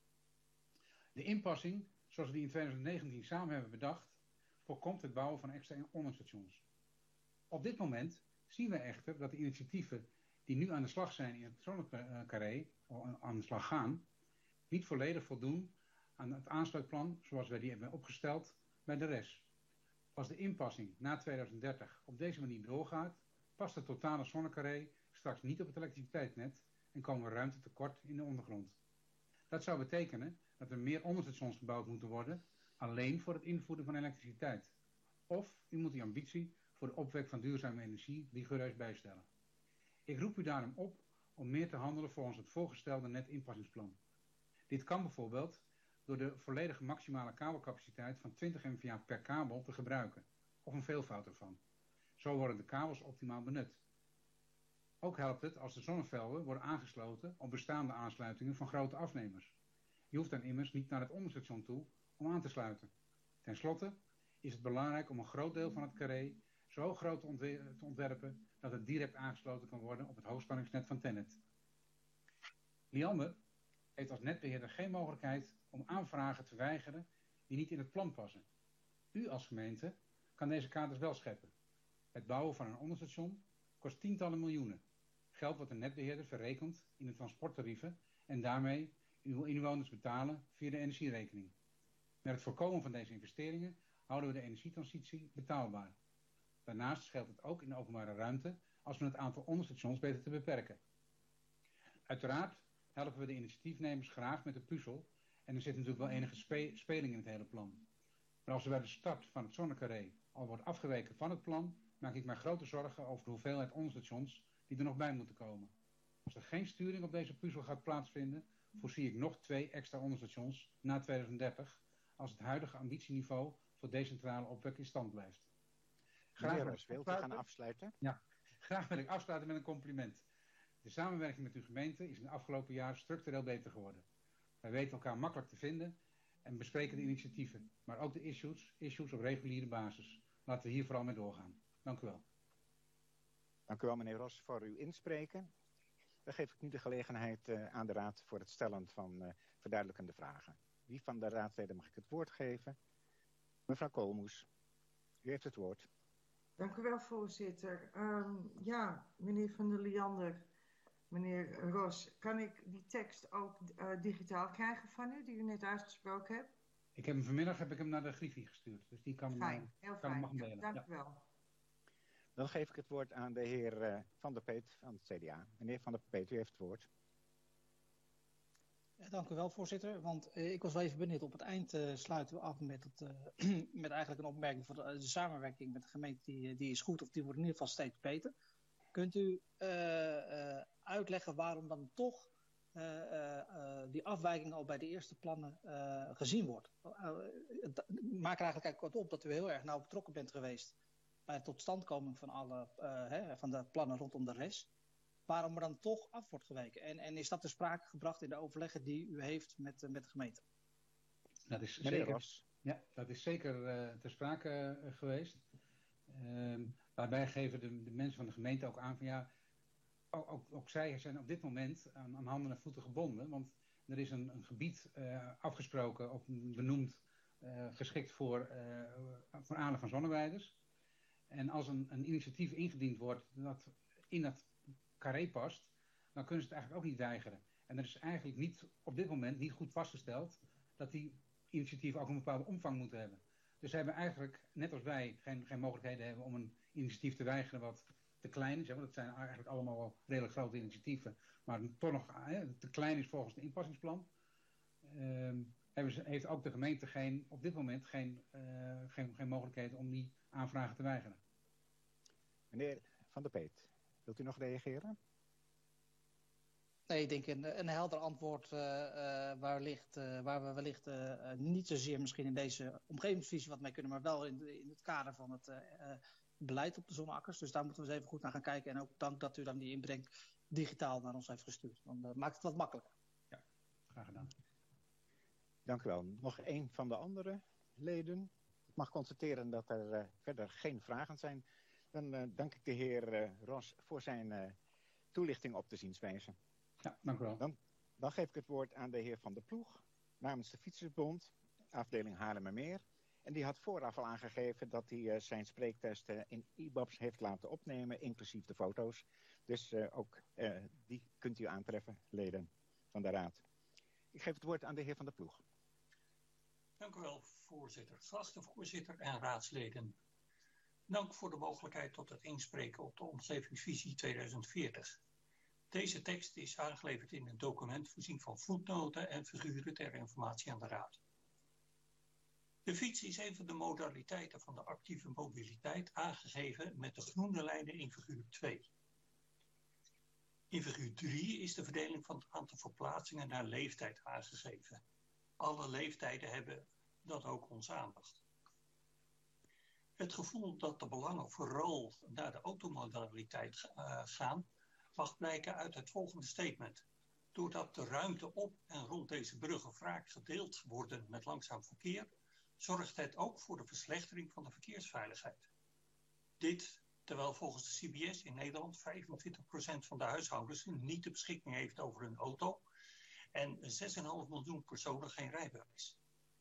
De inpassing, zoals we die in twintig negentien samen hebben bedacht, voorkomt het bouwen van extra onderstations. Op dit moment zien we echter dat de initiatieven die nu aan de slag zijn in het zonnecarré, aan de slag gaan, niet volledig voldoen aan het aansluitplan zoals wij die hebben opgesteld bij de rest. Als de inpassing na tweeduizend dertig op deze manier doorgaat, past het totale zonnecarré straks niet op het elektriciteitsnet en komen we ruimte tekort in de ondergrond. Dat zou betekenen dat er meer onderstations gebouwd moeten worden, alleen voor het invoeren van elektriciteit. Of u moet die ambitie voor de opwek van duurzame energie rigoureus bijstellen. Ik roep u daarom op om meer te handelen volgens het voorgestelde netinpassingsplan. Dit kan bijvoorbeeld door de volledige maximale kabelcapaciteit van twintig megawatt per kabel te gebruiken, of een veelvoud ervan. Zo worden de kabels optimaal benut. Ook helpt het als de zonnevelden worden aangesloten op bestaande aansluitingen van grote afnemers. Je hoeft dan immers niet naar het onderstation toe om aan te sluiten. Ten slotte is het belangrijk om een groot deel van het carré zo groot te, ontwer- te ontwerpen dat het direct aangesloten kan worden op het hoogspanningsnet van TenneT. Liander heeft als netbeheerder geen mogelijkheid om aanvragen te weigeren die niet in het plan passen. U als gemeente kan deze kaders wel scheppen. Het bouwen van een onderstation kost tientallen miljoenen. Geld wat de netbeheerder verrekent in de transporttarieven en daarmee uw inwoners betalen via de energierekening. Met het voorkomen van deze investeringen houden we de energietransitie betaalbaar. Daarnaast scheelt het ook in de openbare ruimte als we het aantal onderstations beter te beperken. Uiteraard helpen we de initiatiefnemers graag met de puzzel en er zit natuurlijk wel enige spe- speling in het hele plan. Maar als er bij de start van het zonnecarré al wordt afgeweken van het plan, maak ik mij grote zorgen over de hoeveelheid onderstations die er nog bij moeten komen. Als er geen sturing op deze puzzel gaat plaatsvinden, voorzie ik nog twee extra onderstations na tweeduizend dertig, als het huidige ambitieniveau voor decentrale opwek in stand blijft. Graag wil ik wilt u gaan afsluiten? Ja, graag wil ik afsluiten met een compliment. De samenwerking met uw gemeente is in de afgelopen jaren structureel beter geworden. Wij weten elkaar makkelijk te vinden en bespreken de initiatieven, maar ook de issues, issues op reguliere basis. Laten we hier vooral mee doorgaan. Dank u wel. Dank u wel, meneer Ros, voor uw inspreken. Dan geef ik nu de gelegenheid uh, aan de Raad voor het stellen van uh, verduidelijkende vragen. Wie van de raadsleden mag ik het woord geven? Mevrouw Koolmoes, u heeft het woord. Dank u wel, voorzitter. Um, ja, meneer Van der Liander, meneer Ros, kan ik die tekst ook uh, digitaal krijgen van u, die u net uitgesproken hebt? Ik heb hem vanmiddag heb ik hem naar de Griffie gestuurd, dus die kan fijn, hem, heel kan fijn. hem delen. Dank Ja. u wel. Dan geef ik het woord aan de heer uh, Van der Peet van het C D A. Meneer Van der Peet, u heeft het woord. Ja, dank u wel, voorzitter. Want uh, ik was wel even benieuwd. Op het eind uh, sluiten we af met, het, uh, met eigenlijk een opmerking voor de, de samenwerking met de gemeente. Die, die is goed, of die wordt in ieder geval steeds beter. Kunt u uh, uh, uitleggen waarom dan toch uh, uh, uh, die afwijking al bij de eerste plannen uh, gezien wordt? Uh, het maakt er eigenlijk wat op dat u heel erg nauw betrokken bent geweest bij de totstandkoming van, alle, uh, hè, van de plannen rondom de rest. Waarom er dan toch af wordt geweken? En, en is dat ter sprake gebracht in de overleggen die u heeft met, uh, met de gemeente? Dat is Meneer zeker, Ros. Ja, dat is zeker uh, ter sprake uh, geweest. Uh, waarbij geven de, de mensen van de gemeente ook aan van ja, ook, ook, ook zij zijn op dit moment aan, aan handen en voeten gebonden. Want er is een, een gebied uh, afgesproken of benoemd, uh, geschikt voor, uh, voor aanleg van zonneweiders. En als een, een initiatief ingediend wordt dat in dat carré past, dan kunnen ze het eigenlijk ook niet weigeren. En er is eigenlijk niet, op dit moment niet goed vastgesteld dat die initiatieven ook een bepaalde omvang moeten hebben. Dus ze hebben eigenlijk, net als wij, geen, geen mogelijkheden hebben om een initiatief te weigeren wat te klein is. Hè, want dat zijn eigenlijk allemaal wel redelijk grote initiatieven, maar toch nog hè, te klein is volgens het inpassingsplan. Uh, hebben ze, heeft ook de gemeente geen, op dit moment geen, uh, geen, geen mogelijkheden om die aanvragen te weigeren. Meneer Van der Peet, wilt u nog reageren? Nee, ik denk een, een helder antwoord uh, uh, waar, ligt, uh, waar we wellicht uh, niet zozeer misschien in deze omgevingsvisie wat mee kunnen, maar wel in, de, in het kader van het uh, beleid op de zonneakkers. Dus daar moeten we eens even goed naar gaan kijken. En ook dank dat u dan die inbreng digitaal naar ons heeft gestuurd. Dan uh, maakt het wat makkelijker. Ja, graag gedaan. Dank u wel. Nog een van de andere leden. Ik mag constateren dat er uh, verder geen vragen zijn. Dan uh, dank ik de heer uh, Ros voor zijn uh, toelichting op de zienswijze. Ja, dank u wel. Dan, dan geef ik het woord aan de heer Van der Ploeg namens de Fietsersbond, afdeling Haarlemmermeer. En die had vooraf al aangegeven dat hij uh, zijn spreektesten in I B A B S heeft laten opnemen, inclusief de foto's. Dus uh, ook uh, die kunt u aantreffen, leden van de Raad. Ik geef het woord aan de heer Van der Ploeg. Dank u wel, voorzitter. Geachte voorzitter en raadsleden. Dank voor de mogelijkheid tot het inspreken op de omgevingsvisie tweeduizend veertig. Deze tekst is aangeleverd in een document voorzien van voetnoten en figuren ter informatie aan de Raad. De fiets is een van de modaliteiten van de actieve mobiliteit aangegeven met de groene lijnen in figuur twee. In figuur drie is de verdeling van het aantal verplaatsingen naar leeftijd aangegeven. Alle leeftijden hebben dat ook onze aandacht. Het gevoel dat de belangen vooral naar de automodaliteit uh, gaan, mag blijken uit het volgende statement. Doordat de ruimte op en rond deze bruggen vaak gedeeld worden met langzaam verkeer, zorgt het ook voor de verslechtering van de verkeersveiligheid. Dit terwijl volgens de C B S in Nederland vijfentwintig procent van de huishoudens niet de beschikking heeft over een auto en zes komma vijf miljoen personen geen rijbewijs.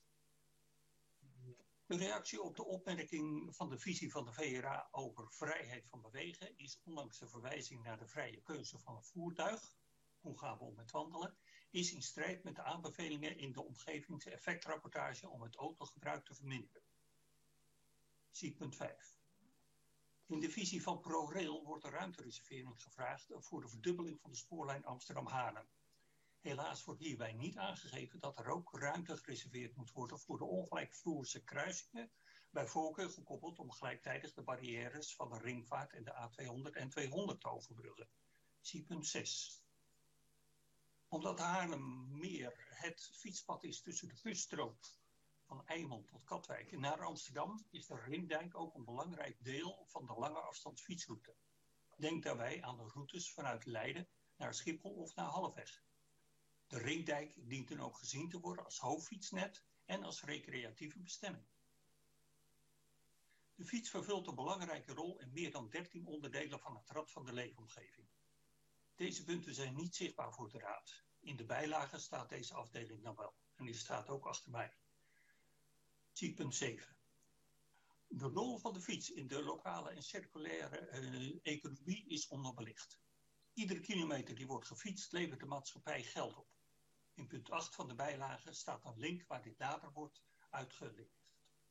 De reactie op de opmerking van de visie van de V R A over vrijheid van bewegen is ondanks de verwijzing naar de vrije keuze van een voertuig, hoe gaan we om met wandelen, is in strijd met de aanbevelingen in de omgevingseffectrapportage om het autogebruik te verminderen. Zie punt vijf. In de visie van ProRail wordt de ruimtereservering gevraagd voor de verdubbeling van de spoorlijn Amsterdam-Haarlem. Helaas wordt hierbij niet aangegeven dat er ook ruimte gereserveerd moet worden voor de ongelijkvloerse kruisingen, bij voorkeur gekoppeld om gelijktijdig de barrières van de ringvaart en de A tweehonderd en tweehonderd te overbruggen. Zie punt zes. Omdat Haarlemmermeer het fietspad is tussen de kusstrook van Eimond tot Katwijk en naar Amsterdam, is de Ringdijk ook een belangrijk deel van de lange afstandsfietsroute. Denk daarbij aan de routes vanuit Leiden naar Schiphol of naar Halfweg. De Ringdijk dient dan ook gezien te worden als hoofdfietsnet en als recreatieve bestemming. De fiets vervult een belangrijke rol in meer dan dertien onderdelen van het Rad van de Leefomgeving. Deze punten zijn niet zichtbaar voor de Raad. In de bijlagen staat deze afdeling dan wel. En die staat ook achter mij. Zie punt zeven. De rol van de fiets in de lokale en circulaire uh, economie is onderbelicht. Iedere kilometer die wordt gefietst levert de maatschappij geld op. In punt acht van de bijlage staat een link waar dit nader wordt uitgelicht.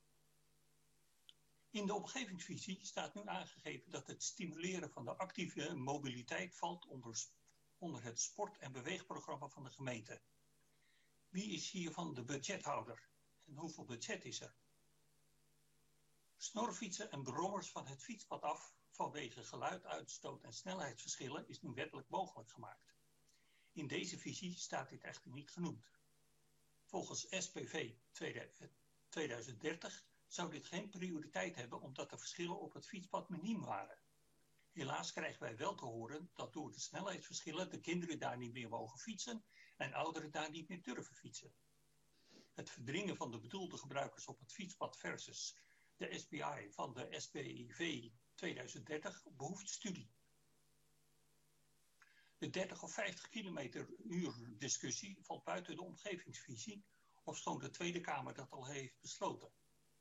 In de omgevingsvisie staat nu aangegeven dat het stimuleren van de actieve mobiliteit valt onder, onder het sport- en beweegprogramma van de gemeente. Wie is hiervan de budgethouder en hoeveel budget is er? Snorfietsen en brommers van het fietspad af vanwege geluiduitstoot en snelheidsverschillen is nu wettelijk mogelijk gemaakt. In deze visie staat dit echter niet genoemd. Volgens S P V tweeduizend dertig zou dit geen prioriteit hebben omdat de verschillen op het fietspad miniem waren. Helaas krijgen wij wel te horen dat door de snelheidsverschillen de kinderen daar niet meer mogen fietsen en ouderen daar niet meer durven fietsen. het verdringen van de bedoelde gebruikers op het fietspad versus de S P I van de S P I V tweeduizend dertig behoeft studie. De dertig of vijftig kilometer uur discussie valt buiten de omgevingsvisie, ofschoon de Tweede Kamer dat al heeft besloten.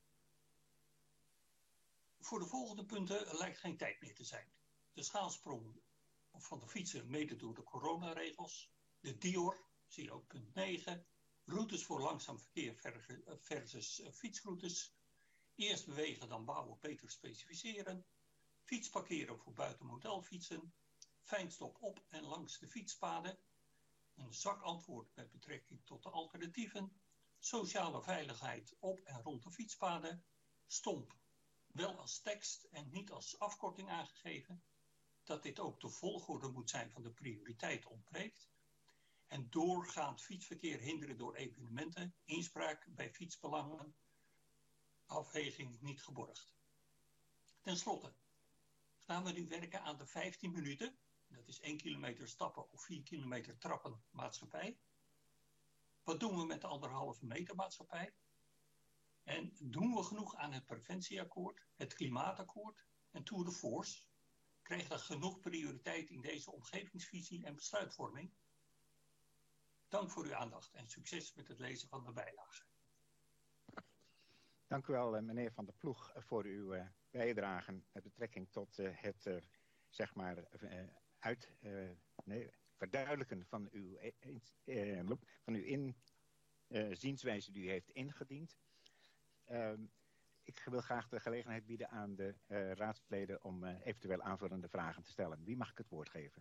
Voor de volgende punten lijkt geen tijd meer te zijn. De schaalsprong van de fietsen mede door de coronaregels, de D I O R, zie ook punt negen, routes voor langzaam verkeer versus fietsroutes, eerst bewegen dan bouwen, beter specificeren, fietsparkeren voor buitenmodelfietsen, fijnstop op en langs de fietspaden, een zakantwoord met betrekking tot de alternatieven, sociale veiligheid op en rond de fietspaden, stomp wel als tekst en niet als afkorting aangegeven, dat dit ook de volgorde moet zijn van de prioriteit ontbreekt, en doorgaand fietsverkeer hinderen door evenementen, inspraak bij fietsbelangen, afweging niet geborgd. Ten slotte gaan we nu werken aan de vijftien minuten, dat is één kilometer stappen of vier kilometer trappen maatschappij. Wat doen we met de anderhalve meter maatschappij? En doen we genoeg aan het preventieakkoord, het klimaatakkoord en Tour de Force? Krijgt dat genoeg prioriteit in deze omgevingsvisie en besluitvorming? Dank voor uw aandacht en succes met het lezen van de bijlage. Dank u wel, meneer Van der Ploeg, voor uw uh, bijdrage met betrekking tot uh, het uh, zeg maar, uh, uit, uh, nee, verduidelijken van uw, uh, van uw inzienswijze uh, die u heeft ingediend. Uh, ik wil graag de gelegenheid bieden aan de uh, raadsleden om uh, eventueel aanvullende vragen te stellen. Wie mag ik het woord geven?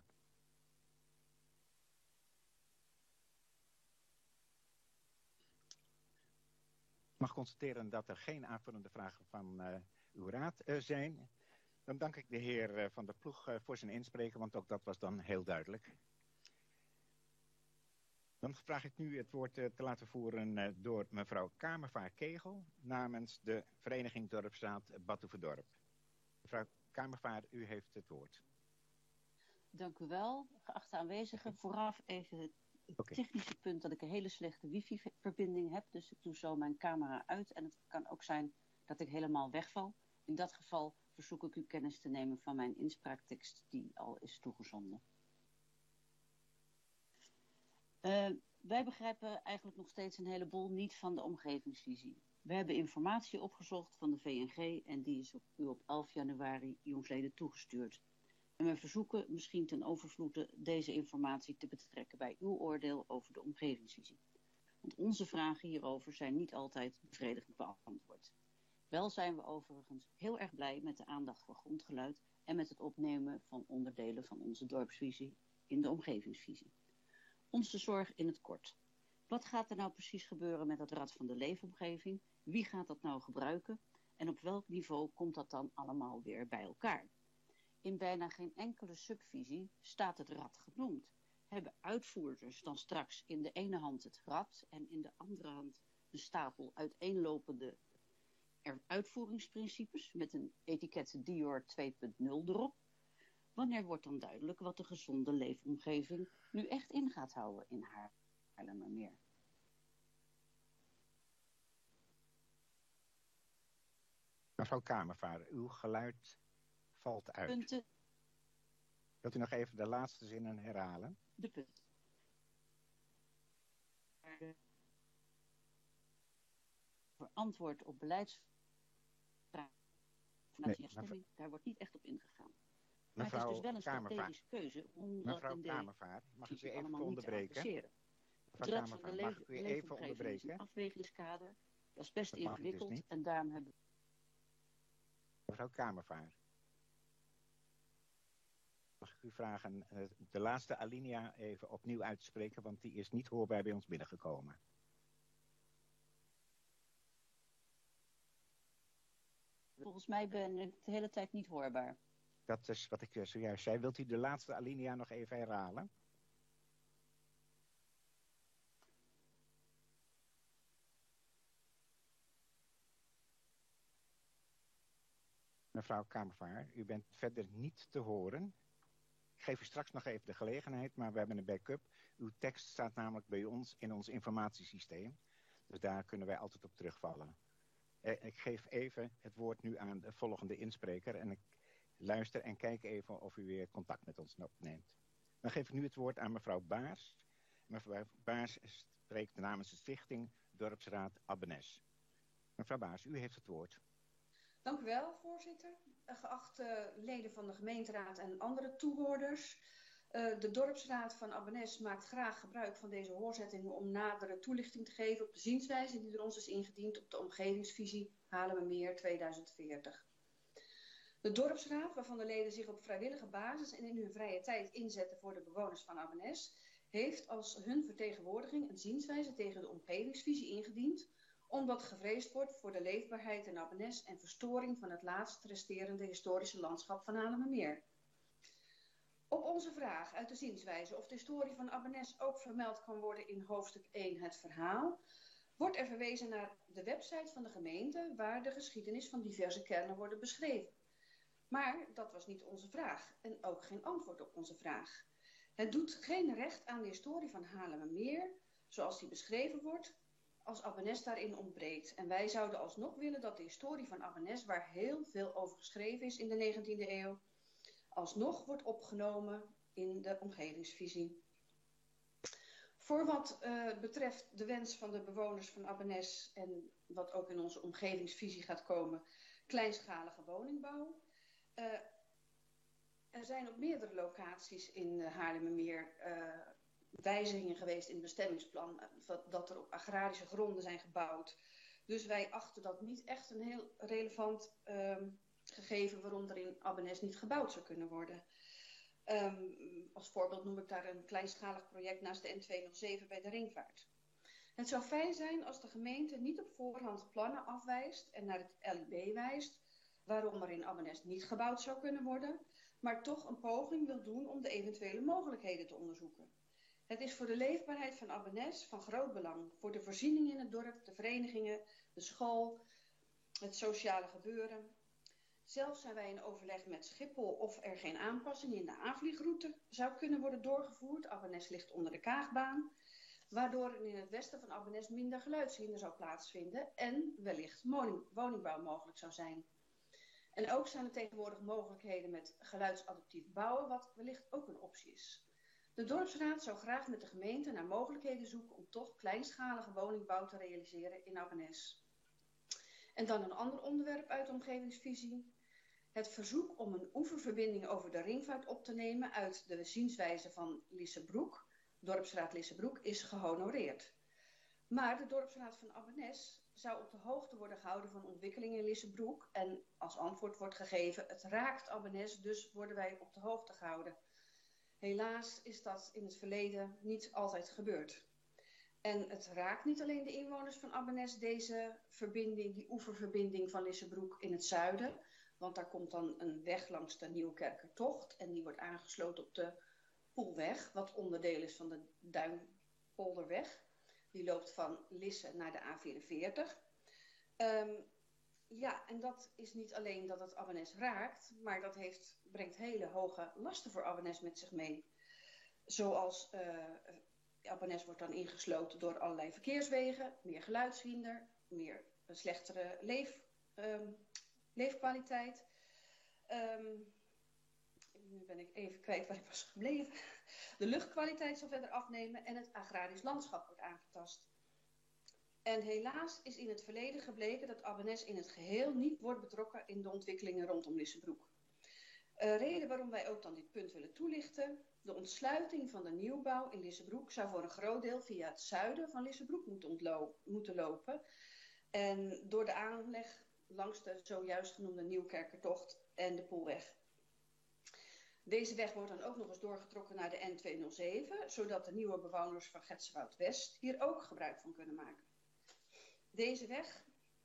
Ik mag constateren dat er geen aanvullende vragen van uh, uw raad uh, zijn. Dan dank ik de heer uh, Van der Ploeg uh, voor zijn inspreken, want ook dat was dan heel duidelijk. Dan vraag ik nu het woord uh, te laten voeren uh, door mevrouw Kamervaart-Kegel namens de Vereniging Dorpsraad Batuverdorp. Mevrouw Kamervaart, u heeft het woord. Dank u wel, geachte aanwezigen. Vooraf even het okay. technische punt dat ik een hele slechte wifi-verbinding heb. Dus ik doe zo mijn camera uit en het kan ook zijn dat ik helemaal wegval. In dat geval verzoek ik u kennis te nemen van mijn inspraaktekst die al is toegezonden. Uh, wij begrijpen eigenlijk nog steeds een heleboel niet van de omgevingsvisie. We hebben informatie opgezocht van de V N G en die is op, u op elf januari jongsleden toegestuurd. En we verzoeken misschien ten overvloede deze informatie te betrekken bij uw oordeel over de omgevingsvisie. Want onze vragen hierover zijn niet altijd bevredigend beantwoord. Wel zijn we overigens heel erg blij met de aandacht voor grondgeluid en met het opnemen van onderdelen van onze dorpsvisie in de omgevingsvisie. Onze zorg in het kort. Wat gaat er nou precies gebeuren met het Rad van de Leefomgeving? Wie gaat dat nou gebruiken? En op welk niveau komt dat dan allemaal weer bij elkaar? In bijna geen enkele subvisie staat het rad genoemd. Hebben uitvoerders dan straks in de ene hand het rad en in de andere hand een stapel uiteenlopende uitvoeringsprincipes met een etiket D I O R twee punt nul erop? Wanneer wordt dan duidelijk wat de gezonde leefomgeving nu echt in gaat houden in Haarlemmermeer? Mevrouw Kamervaart, uw geluid valt uit. Punten. Wilt u nog even de laatste zinnen herhalen? De punt. Voor antwoord op beleidsvragen vanuit nee, stemming, daar wordt niet echt op ingegaan. Maar mevrouw het is dus wel een Kamervaart. strategische keuze om mevrouw dat in Kamervaart, mag ik u even allemaal onderbreken? niet te mevrouw het Rad van de Kamervaart, mag ik u even is onderbreken? een afwegingskader. Dat is best dat mag ingewikkeld dus en daarom hebben we... Mevrouw Kamervaart. Mag ik u vragen uh, de laatste alinea even opnieuw uit te spreken, want die is niet hoorbaar bij ons binnengekomen. Volgens mij ben ik de hele tijd niet hoorbaar. Dat is wat ik uh, zojuist zei. Wilt u de laatste alinea nog even herhalen? Mevrouw Kamervaart, u bent verder niet te horen. Ik geef u straks nog even de gelegenheid, maar we hebben een backup. Uw tekst staat namelijk bij ons in ons informatiesysteem. Dus daar kunnen wij altijd op terugvallen. Eh, ik geef even het woord nu aan de volgende inspreker. En ik luister en kijk even of u weer contact met ons opneemt. Dan geef ik nu het woord aan mevrouw Baars. Mevrouw Baars spreekt namens de Stichting Dorpsraad Abbenes. Mevrouw Baars, u heeft het woord. Dank u wel, voorzitter. Geachte leden van de gemeenteraad en andere toehoorders. Uh, de dorpsraad van Abbenes maakt graag gebruik van deze hoorzetting om nadere toelichting te geven op de zienswijze die door ons is ingediend op de omgevingsvisie Haarlemmermeer tweeduizend veertig. De dorpsraad, waarvan de leden zich op vrijwillige basis en in hun vrije tijd inzetten voor de bewoners van Abbenes, heeft als hun vertegenwoordiging een zienswijze tegen de omgevingsvisie ingediend, omdat gevreesd wordt voor de leefbaarheid in Abbenes en verstoring van het laatst resterende historische landschap van Haarlemmermeer. Op onze vraag uit de zienswijze of de historie van Abbenes ook vermeld kan worden in hoofdstuk één, het verhaal, wordt er verwezen naar de website van de gemeente waar de geschiedenis van diverse kernen worden beschreven. Maar dat was niet onze vraag en ook geen antwoord op onze vraag. Het doet geen recht aan de historie van Haarlemmermeer, zoals die beschreven wordt, als Abbenes daarin ontbreekt. En wij zouden alsnog willen dat de historie van Abbenes, waar heel veel over geschreven is in de negentiende eeuw, alsnog wordt opgenomen in de omgevingsvisie. Voor wat uh, betreft de wens van de bewoners van Abbenes en wat ook in onze omgevingsvisie gaat komen, kleinschalige woningbouw. Uh, er zijn op meerdere locaties in uh, Haarlemmermeer uh, wijzigingen geweest in het bestemmingsplan, uh, dat er op agrarische gronden zijn gebouwd. Dus wij achten dat niet echt een heel relevant uh, gegeven waarom er in Abbenes niet gebouwd zou kunnen worden. Um, als voorbeeld noem ik daar een kleinschalig project naast de N tweehonderdzeven bij de Ringvaart. Het zou fijn zijn als de gemeente niet op voorhand plannen afwijst en naar het L I B wijst waarom er in Abbenes niet gebouwd zou kunnen worden, maar toch een poging wil doen om de eventuele mogelijkheden te onderzoeken. Het is voor de leefbaarheid van Abbenes van groot belang, voor de voorzieningen in het dorp, de verenigingen, de school, het sociale gebeuren. Zelfs zijn wij in overleg met Schiphol of er geen aanpassing in de aanvliegroute zou kunnen worden doorgevoerd. Abbenes ligt onder de Kaagbaan, waardoor er in het westen van Abbenes minder geluidshinder zou plaatsvinden en wellicht woningbouw mogelijk zou zijn. En ook zijn er tegenwoordig mogelijkheden met geluidsadaptief bouwen, wat wellicht ook een optie is. De dorpsraad zou graag met de gemeente naar mogelijkheden zoeken om toch kleinschalige woningbouw te realiseren in Abbenes. En dan een ander onderwerp uit de omgevingsvisie. Het verzoek om een oeververbinding over de Ringvaart op te nemen uit de zienswijze van Lissebroek, dorpsraad Lissebroek, is gehonoreerd. Maar de dorpsraad van Abbenes zou op de hoogte worden gehouden van ontwikkelingen in Lissebroek en als antwoord wordt gegeven, het raakt Abbenes, dus worden wij op de hoogte gehouden. Helaas is dat in het verleden niet altijd gebeurd. En het raakt niet alleen de inwoners van Abbenes, deze verbinding, die oeververbinding van Lissebroek in het zuiden. Want daar komt dan een weg langs de Nieuwkerkertocht en die wordt aangesloten op de Poelweg, wat onderdeel is van de Duinpolderweg. Die loopt van Lisse naar de A vierenveertig. Um, ja, en dat is niet alleen dat het Abbenes raakt, maar dat heeft, brengt hele hoge lasten voor Abbenes met zich mee. Zoals uh, Abbenes wordt dan ingesloten door allerlei verkeerswegen, meer geluidshinder, meer een slechtere leef, um, leefkwaliteit. Um, nu ben ik even kwijt waar ik was gebleven. De luchtkwaliteit zal verder afnemen en het agrarisch landschap wordt aangetast. En helaas is in het verleden gebleken dat Abbenes in het geheel niet wordt betrokken in de ontwikkelingen rondom Lissebroek. Uh, reden waarom wij ook dan dit punt willen toelichten. De ontsluiting van de nieuwbouw in Lissebroek zou voor een groot deel via het zuiden van Lissebroek moeten, ontlo- moeten lopen. En door de aanleg langs de zojuist genoemde Nieuwkerkertocht en de Poelweg. Deze weg wordt dan ook nog eens doorgetrokken naar de N tweehonderdzeven, zodat de nieuwe bewoners van Getsewoud-West hier ook gebruik van kunnen maken. Deze weg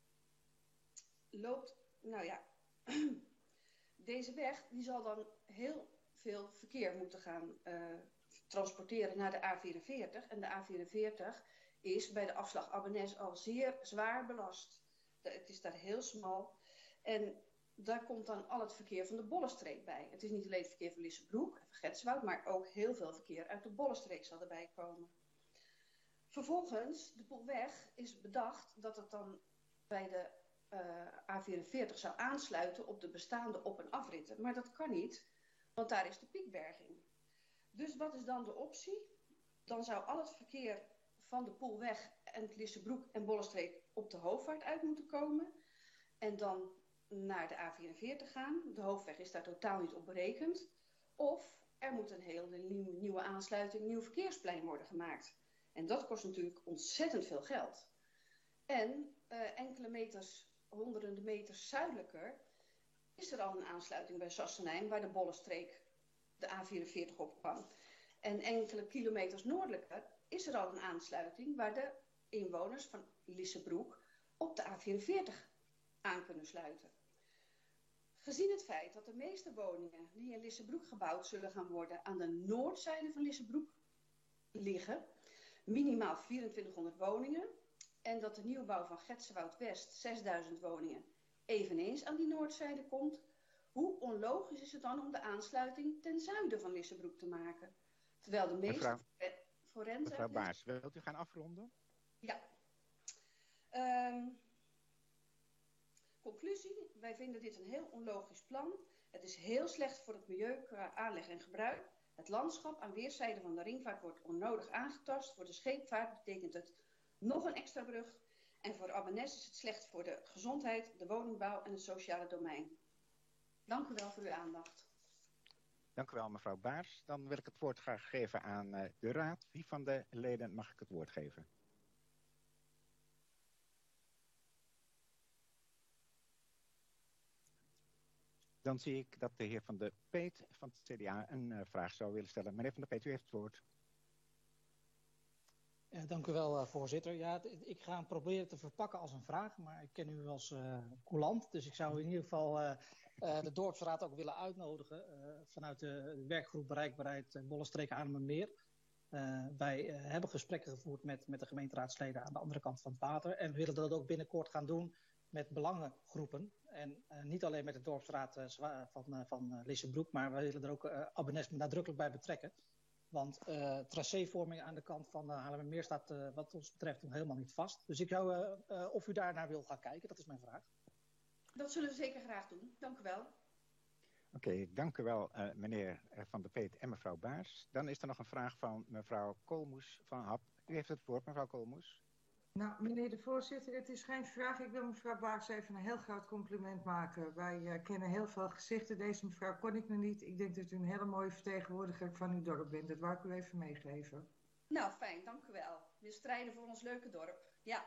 loopt, nou ja, deze weg die zal dan heel veel verkeer moeten gaan uh, transporteren naar de A vierenveertig. En de A vierenveertig is bij de afslag Abbenes al zeer zwaar belast. De, het is daar heel smal en daar komt dan al het verkeer van de Bollenstreek bij. Het is niet alleen het verkeer van Lissebroek en van Getsewoud, maar ook heel veel verkeer uit de Bollenstreek zal erbij komen. Vervolgens, de Poelweg is bedacht dat het dan bij de uh, A vierenveertig zou aansluiten op de bestaande op- en afritten. Maar dat kan niet, want daar is de piekberging. Dus wat is dan de optie? Dan zou al het verkeer van de Poelweg en het Lissebroek en Bollenstreek op de hoofdvaart uit moeten komen. En dan naar de A vierenveertig gaan. De hoofdweg is daar totaal niet op berekend. Of er moet een hele nieuwe, nieuwe aansluiting, een nieuw verkeersplein worden gemaakt. En dat kost natuurlijk ontzettend veel geld. En uh, enkele meters, honderden meters zuidelijker, is er al een aansluiting bij Sassenheim, waar de Bollenstreek de A vierenveertig op kwam. En enkele kilometers noordelijker is er al een aansluiting waar de inwoners van Lissebroek op de A vierenveertig aan kunnen sluiten. Gezien het feit dat de meeste woningen die in Lissebroek gebouwd zullen gaan worden aan de noordzijde van Lissebroek liggen, minimaal vierentwintighonderd woningen, en dat de nieuwbouw van Getsewoud West, zesduizend woningen, eveneens aan die noordzijde komt, hoe onlogisch is het dan om de aansluiting ten zuiden van Lissebroek te maken? Terwijl de meeste Mevrouw, forensen... mevrouw Baars, wilt u gaan afronden? Ja. Um, conclusie, wij vinden dit een heel onlogisch plan. Het is heel slecht voor het milieu qua aanleg en gebruik. Het landschap aan weerszijden van de ringvaart wordt onnodig aangetast. Voor de scheepvaart betekent het nog een extra brug. En voor Abbenes is het slecht voor de gezondheid, de woningbouw en het sociale domein. Dank u wel voor uw aandacht. Dank u wel, mevrouw Baars. Dan wil ik het woord graag geven aan uh, de raad. Wie van de leden mag ik het woord geven? Dan zie ik dat de heer Van de Peet van het C D A een uh, vraag zou willen stellen. Meneer Van de Peet, u heeft het woord. Ja, dank u wel, uh, voorzitter. Ja, het, ik ga hem proberen te verpakken als een vraag, maar ik ken u als uh, coulant. Dus ik zou in ieder geval uh, uh, de dorpsraad ook willen uitnodigen uh, vanuit de werkgroep Bereikbaarheid uh, Bollenstreek Haarlemmermeer. Uh, wij uh, hebben gesprekken gevoerd met, met de gemeenteraadsleden aan de andere kant van het water. En we willen dat ook binnenkort gaan doen met belangengroepen. En uh, niet alleen met de dorpsraad uh, van, uh, van uh, Lissebroek, maar we willen er ook uh, Abbenes nadrukkelijk bij betrekken. Want uh, tracévorming aan de kant van uh, Haarlemmermeer staat uh, wat ons betreft nog helemaal niet vast. Dus ik zou uh, uh, of u daarnaar wil gaan kijken, dat is mijn vraag. Dat zullen we zeker graag doen. Dank u wel. Oké, okay, dank u wel uh, meneer Van der Peet en mevrouw Baars. Dan is er nog een vraag van mevrouw Koolmoes van Hap. U heeft het woord, mevrouw Koolmoes. Nou, meneer de voorzitter, het is geen vraag. Ik wil mevrouw Baars even een heel groot compliment maken. Wij uh, kennen heel veel gezichten. Deze mevrouw kon ik nog niet. Ik denk dat u een hele mooie vertegenwoordiger van uw dorp bent. Dat wou ik u even meegeven. Nou, fijn. Dank u wel. We strijden voor ons leuke dorp. Ja.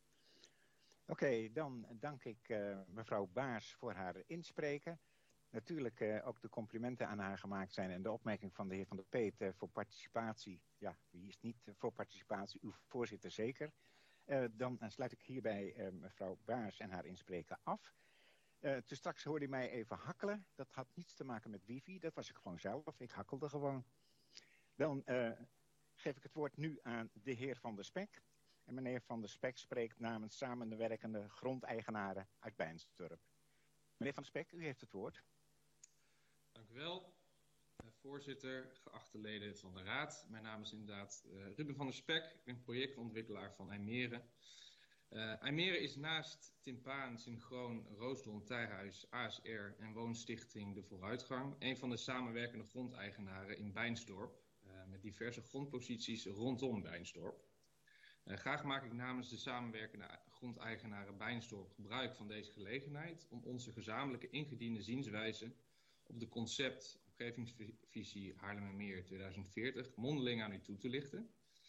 Oké, okay, dan dank ik uh, mevrouw Baars voor haar inspreken. Natuurlijk uh, ook de complimenten aan haar gemaakt zijn en de opmerking van de heer Van der Peet uh, voor participatie. Ja, wie is niet uh, voor participatie? Uw voorzitter zeker. Uh, dan uh, sluit ik hierbij uh, mevrouw Baars en haar inspreken af. Uh, toen straks hoorde u mij even hakkelen. Dat had niets te maken met wifi. Dat was ik gewoon zelf. Ik hakkelde gewoon. Dan uh, geef ik het woord nu aan de heer Van der Spek. En meneer Van der Spek spreekt namens samenwerkende grondeigenaren uit Beinsdorp. Meneer Van der Spek, u heeft het woord. Dank u wel. Uh, voorzitter, geachte leden van de raad. Mijn naam is inderdaad uh, Ruben van der Spek. Ik ben projectontwikkelaar van IJmere. Uh, IJmere is naast Timpaan, Synchroon, Roosdon, Tijhuis, A S R en Woonstichting De Vooruitgang een van de samenwerkende grondeigenaren in Beinsdorp. Uh, met diverse grondposities rondom Beinsdorp. Uh, graag maak ik namens de samenwerkende grondeigenaren Beinsdorp gebruik van deze gelegenheid om onze gezamenlijke ingediende zienswijze op de concept omgevingsvisie Haarlemmermeer tweeduizend veertig mondeling aan u toe te lichten.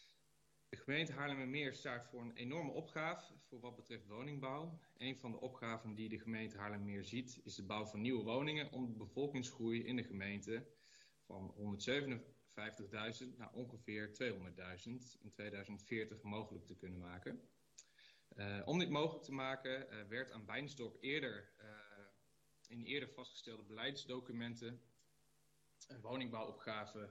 De gemeente Haarlemmermeer staat voor een enorme opgave voor wat betreft woningbouw. Een van de opgaven die de gemeente Haarlemmermeer ziet is de bouw van nieuwe woningen om de bevolkingsgroei in de gemeente van honderdzevenenvijftigduizend naar ongeveer tweehonderdduizend in tweeduizend veertig mogelijk te kunnen maken. Uh, om dit mogelijk te maken uh, werd aan Beinsdorp eerder uh, in eerder vastgestelde beleidsdocumenten een woningbouwopgave.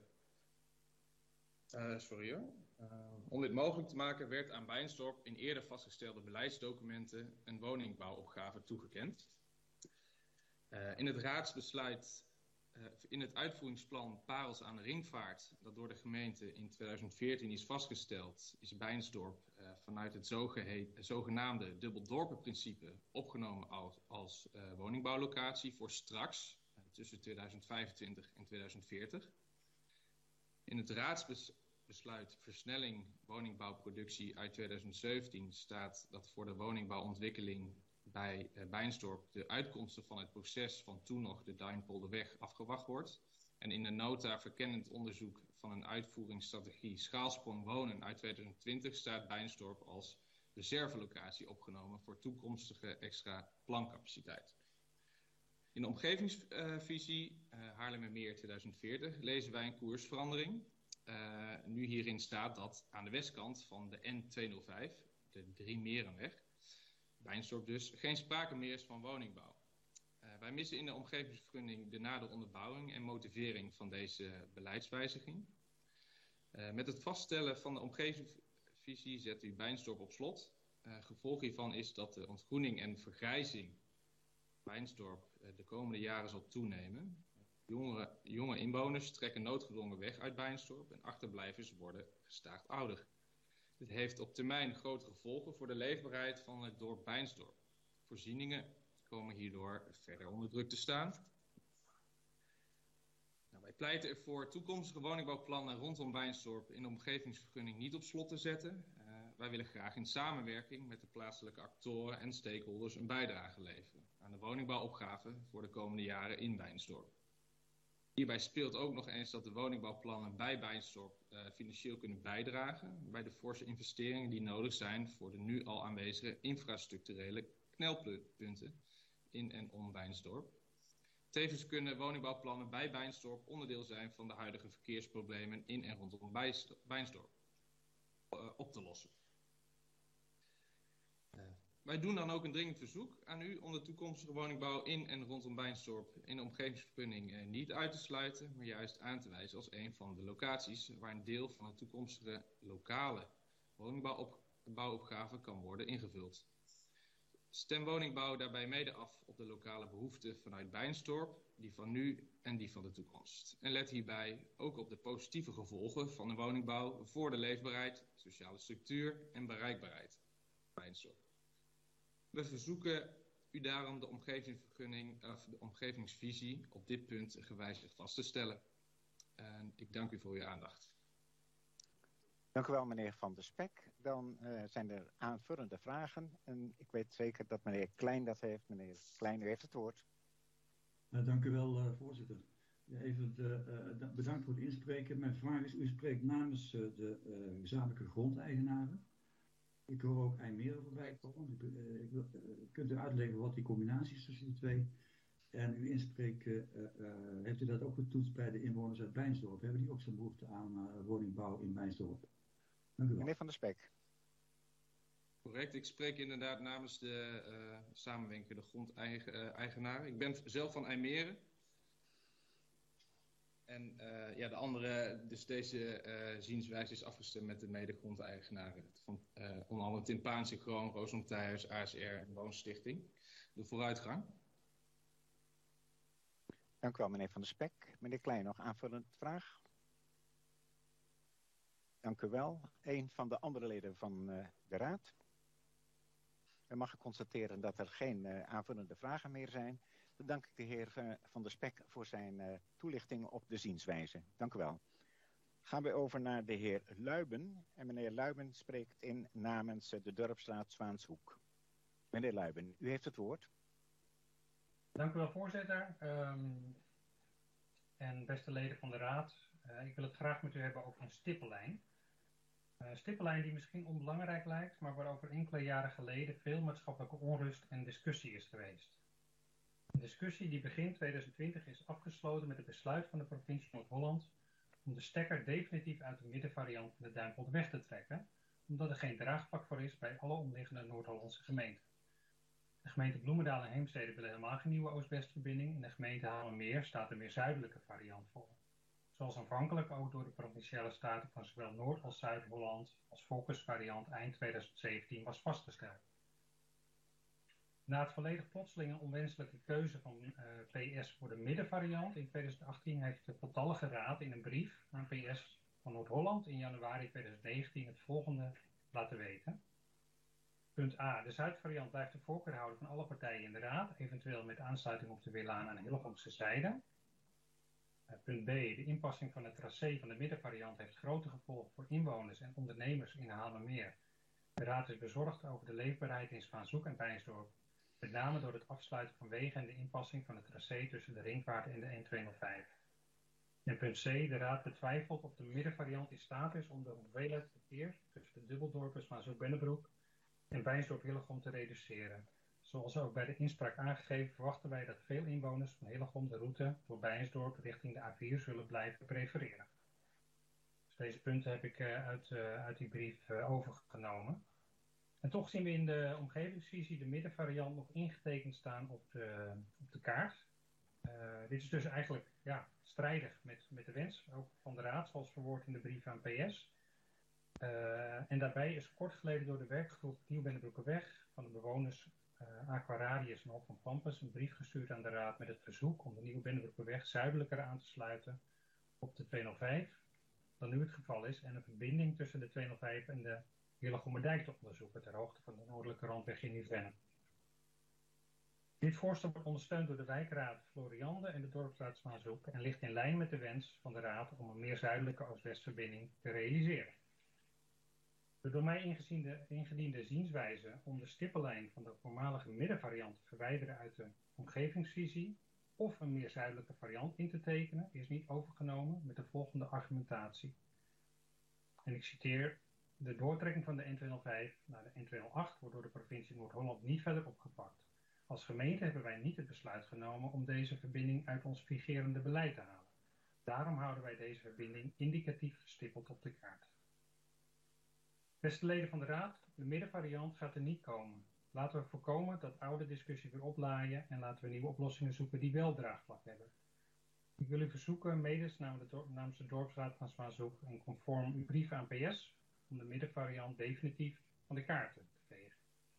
Uh, sorry hoor. Uh, om dit mogelijk te maken werd aan Beinsdorp in eerder vastgestelde beleidsdocumenten een woningbouwopgave toegekend. Uh, in het raadsbesluit uh, in het uitvoeringsplan Parels aan de Ringvaart, dat door de gemeente in tweeduizend veertien is vastgesteld, is Beinsdorp uh, vanuit het zogenaamde dubbeldorpenprincipe opgenomen als, als uh, woningbouwlocatie voor straks, uh, tussen tweeduizend vijfentwintig en tweeduizend veertig. In het raadsbesluit versnelling woningbouwproductie uit tweeduizend zeventien staat dat voor de woningbouwontwikkeling bij uh, Beinsdorp de uitkomsten van het proces van toen nog de Duinpolderweg afgewacht wordt. En in de nota verkennend onderzoek van een uitvoeringsstrategie schaalsprong wonen uit tweeduizend twintig staat Beinsdorp als reservelocatie opgenomen voor toekomstige extra plancapaciteit. In de omgevingsvisie uh, Haarlemmermeer tweeduizend veertig lezen wij een koersverandering. Uh, nu hierin staat dat aan de westkant van de N tweehonderdvijf, de Driemerenweg, Beinsdorp dus, geen sprake meer is van woningbouw. Uh, wij missen in de omgevingsvergunning de nadere onderbouwing en motivering van deze beleidswijziging. Uh, met het vaststellen van de omgevingsvisie zet u Beinsdorp op slot. Uh, gevolg hiervan is dat de ontgroening en vergrijzing Beinsdorp uh, de komende jaren zal toenemen. Jongere, jonge inwoners trekken noodgedwongen weg uit Beinsdorp en achterblijvers worden gestaag ouder. Dit heeft op termijn grote gevolgen voor de leefbaarheid van het dorp Beinsdorp. Voorzieningen komen hierdoor verder onder druk te staan. Nou, wij pleiten ervoor toekomstige woningbouwplannen rondom Beinsdorp in de omgevingsvergunning niet op slot te zetten. Uh, wij willen graag in samenwerking met de plaatselijke actoren en stakeholders een bijdrage leveren aan de woningbouwopgave voor de komende jaren in Beinsdorp. Hierbij speelt ook nog eens dat de woningbouwplannen bij Beinsdorp uh, financieel kunnen bijdragen bij de forse investeringen die nodig zijn voor de nu al aanwezige infrastructurele knelpunten in en om Beinsdorp. Tevens kunnen woningbouwplannen bij Beinsdorp onderdeel zijn van de huidige verkeersproblemen in en rondom Beinsdorp uh, op te lossen. Uh, Wij doen dan ook een dringend verzoek aan u om de toekomstige woningbouw in en rondom Beinsdorp in de omgevingsvergunning eh, niet uit te sluiten, maar juist aan te wijzen als een van de locaties waar een deel van de toekomstige lokale woningbouwopgave kan worden ingevuld. Stem woningbouw daarbij mede af op de lokale behoeften vanuit Beinsdorp, die van nu en die van de toekomst. En let hierbij ook op de positieve gevolgen van de woningbouw voor de leefbaarheid, sociale structuur en bereikbaarheid van Beinsdorp. We verzoeken u daarom de omgevingsvergunning of de omgevingsvisie op dit punt gewijzigd vast te stellen. En ik dank u voor uw aandacht. Dank u wel, meneer Van der Spek. Dan uh, zijn er aanvullende vragen. En ik weet zeker dat meneer Klein dat heeft. Meneer Klein, u heeft het woord. Uh, dank u wel, uh, voorzitter. Ja, even de, uh, bedankt voor het inspreken. Mijn vraag is, u spreekt namens uh, de uh, gezamenlijke grondeigenaren. Ik hoor ook IJmeren voorbij komen. Uh, ik wil, uh, kunt u uitleggen wat die combinatie is tussen die twee? En uw inspreken, uh, uh, heeft u dat ook getoetst bij de inwoners uit Beinsdorp? Hebben die ook zo'n behoefte aan uh, woningbouw in Beinsdorp? Dank u wel. Meneer Van der Spek. Correct, ik spreek inderdaad namens de uh, samenwerkende grondeigenaren. Ik ben zelf van IJmeren. En uh, ja, de andere, dus deze uh, zienswijze is afgestemd met de mede-grondeigenaren. Van uh, onder andere Tim Paanse, Kroon, Roosum Thijhuis, A S R en Woonstichting. De vooruitgang. Dank u wel, meneer Van der Spek. Meneer Klein, nog aanvullend vraag? Dank u wel. Een van de andere leden van uh, de Raad. Dan mag ik constateren dat er geen uh, aanvullende vragen meer zijn. Dan dank ik de heer uh, Van der Spek voor zijn uh, toelichting op de zienswijze. Dank u wel. Gaan we over naar de heer Luyben. En meneer Luyben spreekt in namens uh, de Dorpsraad Zwaanshoek. Meneer Luyben, u heeft het woord. Dank u wel, voorzitter. Um, en beste leden van de Raad. Uh, ik wil het graag met u hebben over een stippellijn. Een uh, stippellijn die misschien onbelangrijk lijkt, maar waarover enkele jaren geleden veel maatschappelijke onrust en discussie is geweest. Een discussie die begin tweeduizend twintig is afgesloten met het besluit van de provincie Noord-Holland om de stekker definitief uit de middenvariant van de Duinpolderweg te trekken, omdat er geen draagvlak voor is bij alle omliggende Noord-Hollandse gemeenten. De gemeente Bloemendaal en Heemstede willen helemaal geen nieuwe Oost-West-verbinding en de gemeente Haarlemmermeer staat een meer zuidelijke variant voor. Zoals aanvankelijk ook door de provinciale staten van zowel Noord- als Zuid-Holland als focusvariant eind tweeduizend zeventien was vastgesteld. Na het volledig plotseling een onwenselijke keuze van uh, P S voor de middenvariant in twintig achttien heeft de voltallige raad in een brief aan P S van Noord-Holland in januari twintig negentien het volgende laten weten. Punt A. De Zuidvariant blijft de voorkeur houden van alle partijen in de raad, eventueel met aansluiting op de Weerlaan aan Hillegomse zijde. Uh, punt B. De inpassing van het tracé van de middenvariant heeft grote gevolgen voor inwoners en ondernemers in Haarlemmermeer. De raad is bezorgd over de leefbaarheid in Zwaanzoek en Beinsdorp, met name door het afsluiten van wegen en de inpassing van het tracé tussen de Ringvaart en de N tweehonderdvijf. En punt C. De raad betwijfelt of de middenvariant in staat is om de hoeveelheid verkeer tussen de dubbeldorpen Zwaanzoek-Bennebroek en Beinsdorp-Hillegom te reduceren. Zoals ook bij de inspraak aangegeven verwachten wij dat veel inwoners van Hillegom de route door Beinsdorp richting de A vier zullen blijven prefereren. Dus deze punten heb ik uh, uit, uh, uit die brief uh, overgenomen. En toch zien we in de omgevingsvisie de middenvariant nog ingetekend staan op de, op de kaart. Uh, dit is dus eigenlijk ja, strijdig met, met de wens, ook van de raad, zoals verwoord in de brief aan P S. Uh, en daarbij is kort geleden door de werkgroep Nieuw-Bennebroekerweg van de bewoners uh, Aquararius en Hof van Pampus een brief gestuurd aan de raad met het verzoek om de Nieuw-Bennebroekerweg zuidelijker aan te sluiten op de tweehonderdvijf dan nu het geval is en een verbinding tussen de tweehonderdvijf en de Hillegomerdijk te onderzoeken ter hoogte van de noordelijke randweg in Nieuw-Venne. Dit voorstel wordt ondersteund door de wijkraad Floriande en de dorpsraad Zwaanzoek en ligt in lijn met de wens van de raad om een meer zuidelijke oost-westverbinding te realiseren. De door mij ingediende, ingediende zienswijze om de stippellijn van de voormalige middenvariant te verwijderen uit de omgevingsvisie of een meer zuidelijke variant in te tekenen is niet overgenomen met de volgende argumentatie. En ik citeer: de doortrekking van de N tweehonderdvijf naar de N tweehonderdacht wordt door de provincie Noord-Holland niet verder opgepakt. Als gemeente hebben wij niet het besluit genomen om deze verbinding uit ons vigerende beleid te halen. Daarom houden wij deze verbinding indicatief gestippeld op de kaart. Beste leden van de raad, de middenvariant gaat er niet komen. Laten we voorkomen dat oude discussies weer oplaaien en laten we nieuwe oplossingen zoeken die wel draagvlak hebben. Ik wil u verzoeken, mede namens de, namens de dorpsraad van Zwaanzoek en conform uw brief aan P S, om de middenvariant definitief van de kaarten te vegen.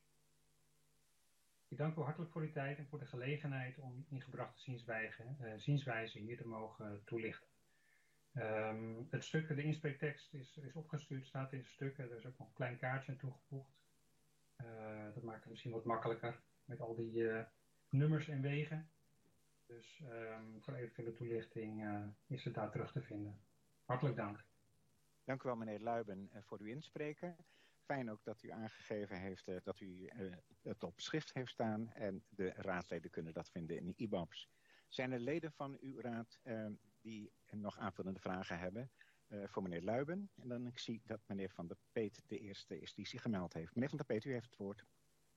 Ik dank u hartelijk voor uw tijd en voor de gelegenheid om ingebrachte zienswijzen, uh, zienswijzen hier te mogen toelichten. Um, het stuk, de inspreektekst is, is opgestuurd, staat in de stukken. Er is ook nog een klein kaartje aan toegevoegd. Uh, dat maakt het misschien wat makkelijker met al die uh, nummers en wegen. Dus um, voor eventuele toelichting uh, is het daar terug te vinden. Hartelijk dank. Dank u wel, meneer Luiben, voor uw inspreken. Fijn ook dat u aangegeven heeft uh, dat u uh, het op schrift heeft staan en de raadsleden kunnen dat vinden in de I B A B's. Zijn er leden van uw raad uh, die nog aanvullende vragen hebben uh, voor meneer Luiben? En dan ik zie dat meneer Van der Peet de eerste is die zich gemeld heeft. Meneer Van der Peet, u heeft het woord.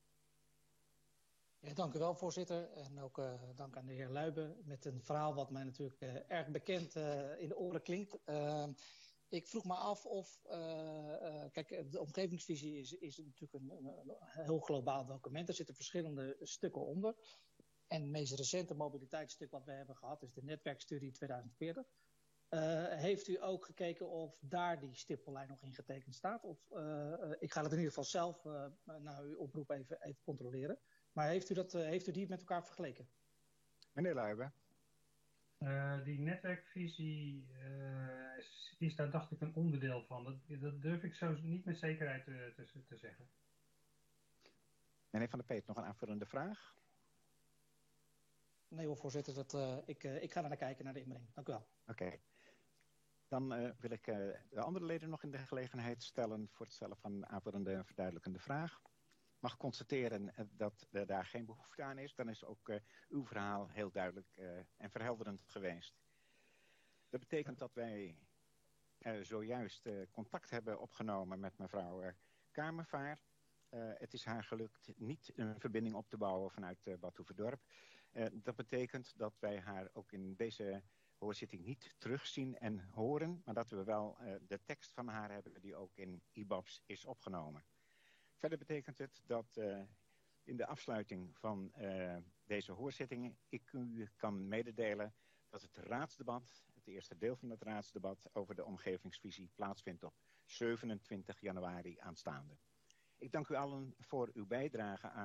Ja, dank u wel, voorzitter. En ook uh, dank aan de heer Luiben met een verhaal wat mij natuurlijk uh, erg bekend uh, in de oren klinkt. Uh, ik vroeg me af of, uh, uh, kijk, de omgevingsvisie is, is natuurlijk een, een, een heel globaal document. Er zitten verschillende stukken onder. En het meest recente mobiliteitsstuk wat we hebben gehad is de netwerkstudie tweeduizend veertig. Uh, heeft u ook gekeken of daar die stippellijn nog in getekend staat? Of, uh, uh, ik ga het in ieder geval zelf uh, na uw oproep even, even controleren. Maar heeft u, dat, uh, heeft u die met elkaar vergeleken? Meneer Luiben. Uh, die netwerkvisie uh, is, is daar dacht ik een onderdeel van. Dat, dat durf ik zo niet met zekerheid te, te, te zeggen. Meneer Van der Peet, nog een aanvullende vraag? Nee hoor, voorzitter. Dat, uh, ik, uh, ik ga naar kijken naar de inbreng. Dank u wel. Oké. Okay. Dan uh, wil ik uh, de andere leden nog in de gelegenheid stellen voor het stellen van een aanvullende en verduidelijkende vraag. Mag constateren uh, dat uh, daar geen behoefte aan is. Dan is ook uh, uw verhaal heel duidelijk uh, en verhelderend geweest. Dat betekent dat wij uh, zojuist uh, contact hebben opgenomen met mevrouw uh, Kamervaart. Uh, het is haar gelukt niet een verbinding op te bouwen vanuit uh, Bad Hoeverdorp. Uh, dat betekent dat wij haar ook in deze hoorzitting niet terugzien en horen, maar dat we wel uh, de tekst van haar hebben die ook in I B A B's is opgenomen. Verder betekent het dat uh, in de afsluiting van uh, deze hoorzittingen ik u kan mededelen dat het raadsdebat, het eerste deel van het raadsdebat over de omgevingsvisie plaatsvindt op zevenentwintig januari aanstaande. Ik dank u allen voor uw bijdrage aan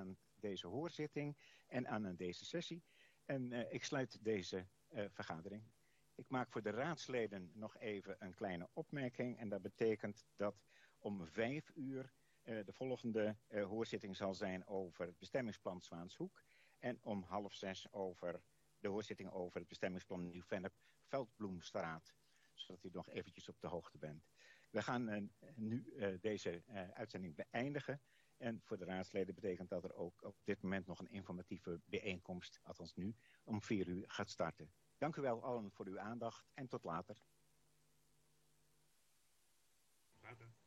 deze hoorzitting en aan deze sessie. En uh, ik sluit deze uh, vergadering. Ik maak voor de raadsleden nog even een kleine opmerking. En dat betekent dat om vijf uur uh, de volgende uh, hoorzitting zal zijn over het bestemmingsplan Zwaanshoek. En om half zes over de hoorzitting over het bestemmingsplan Nieuw-Vennep Veldbloemstraat. Zodat u nog eventjes op de hoogte bent. We gaan uh, nu uh, deze uh, uitzending beëindigen. En voor de raadsleden betekent dat er ook op dit moment nog een informatieve bijeenkomst, althans nu, om vier uur gaat starten. Dank u wel allen voor uw aandacht en tot later. Later.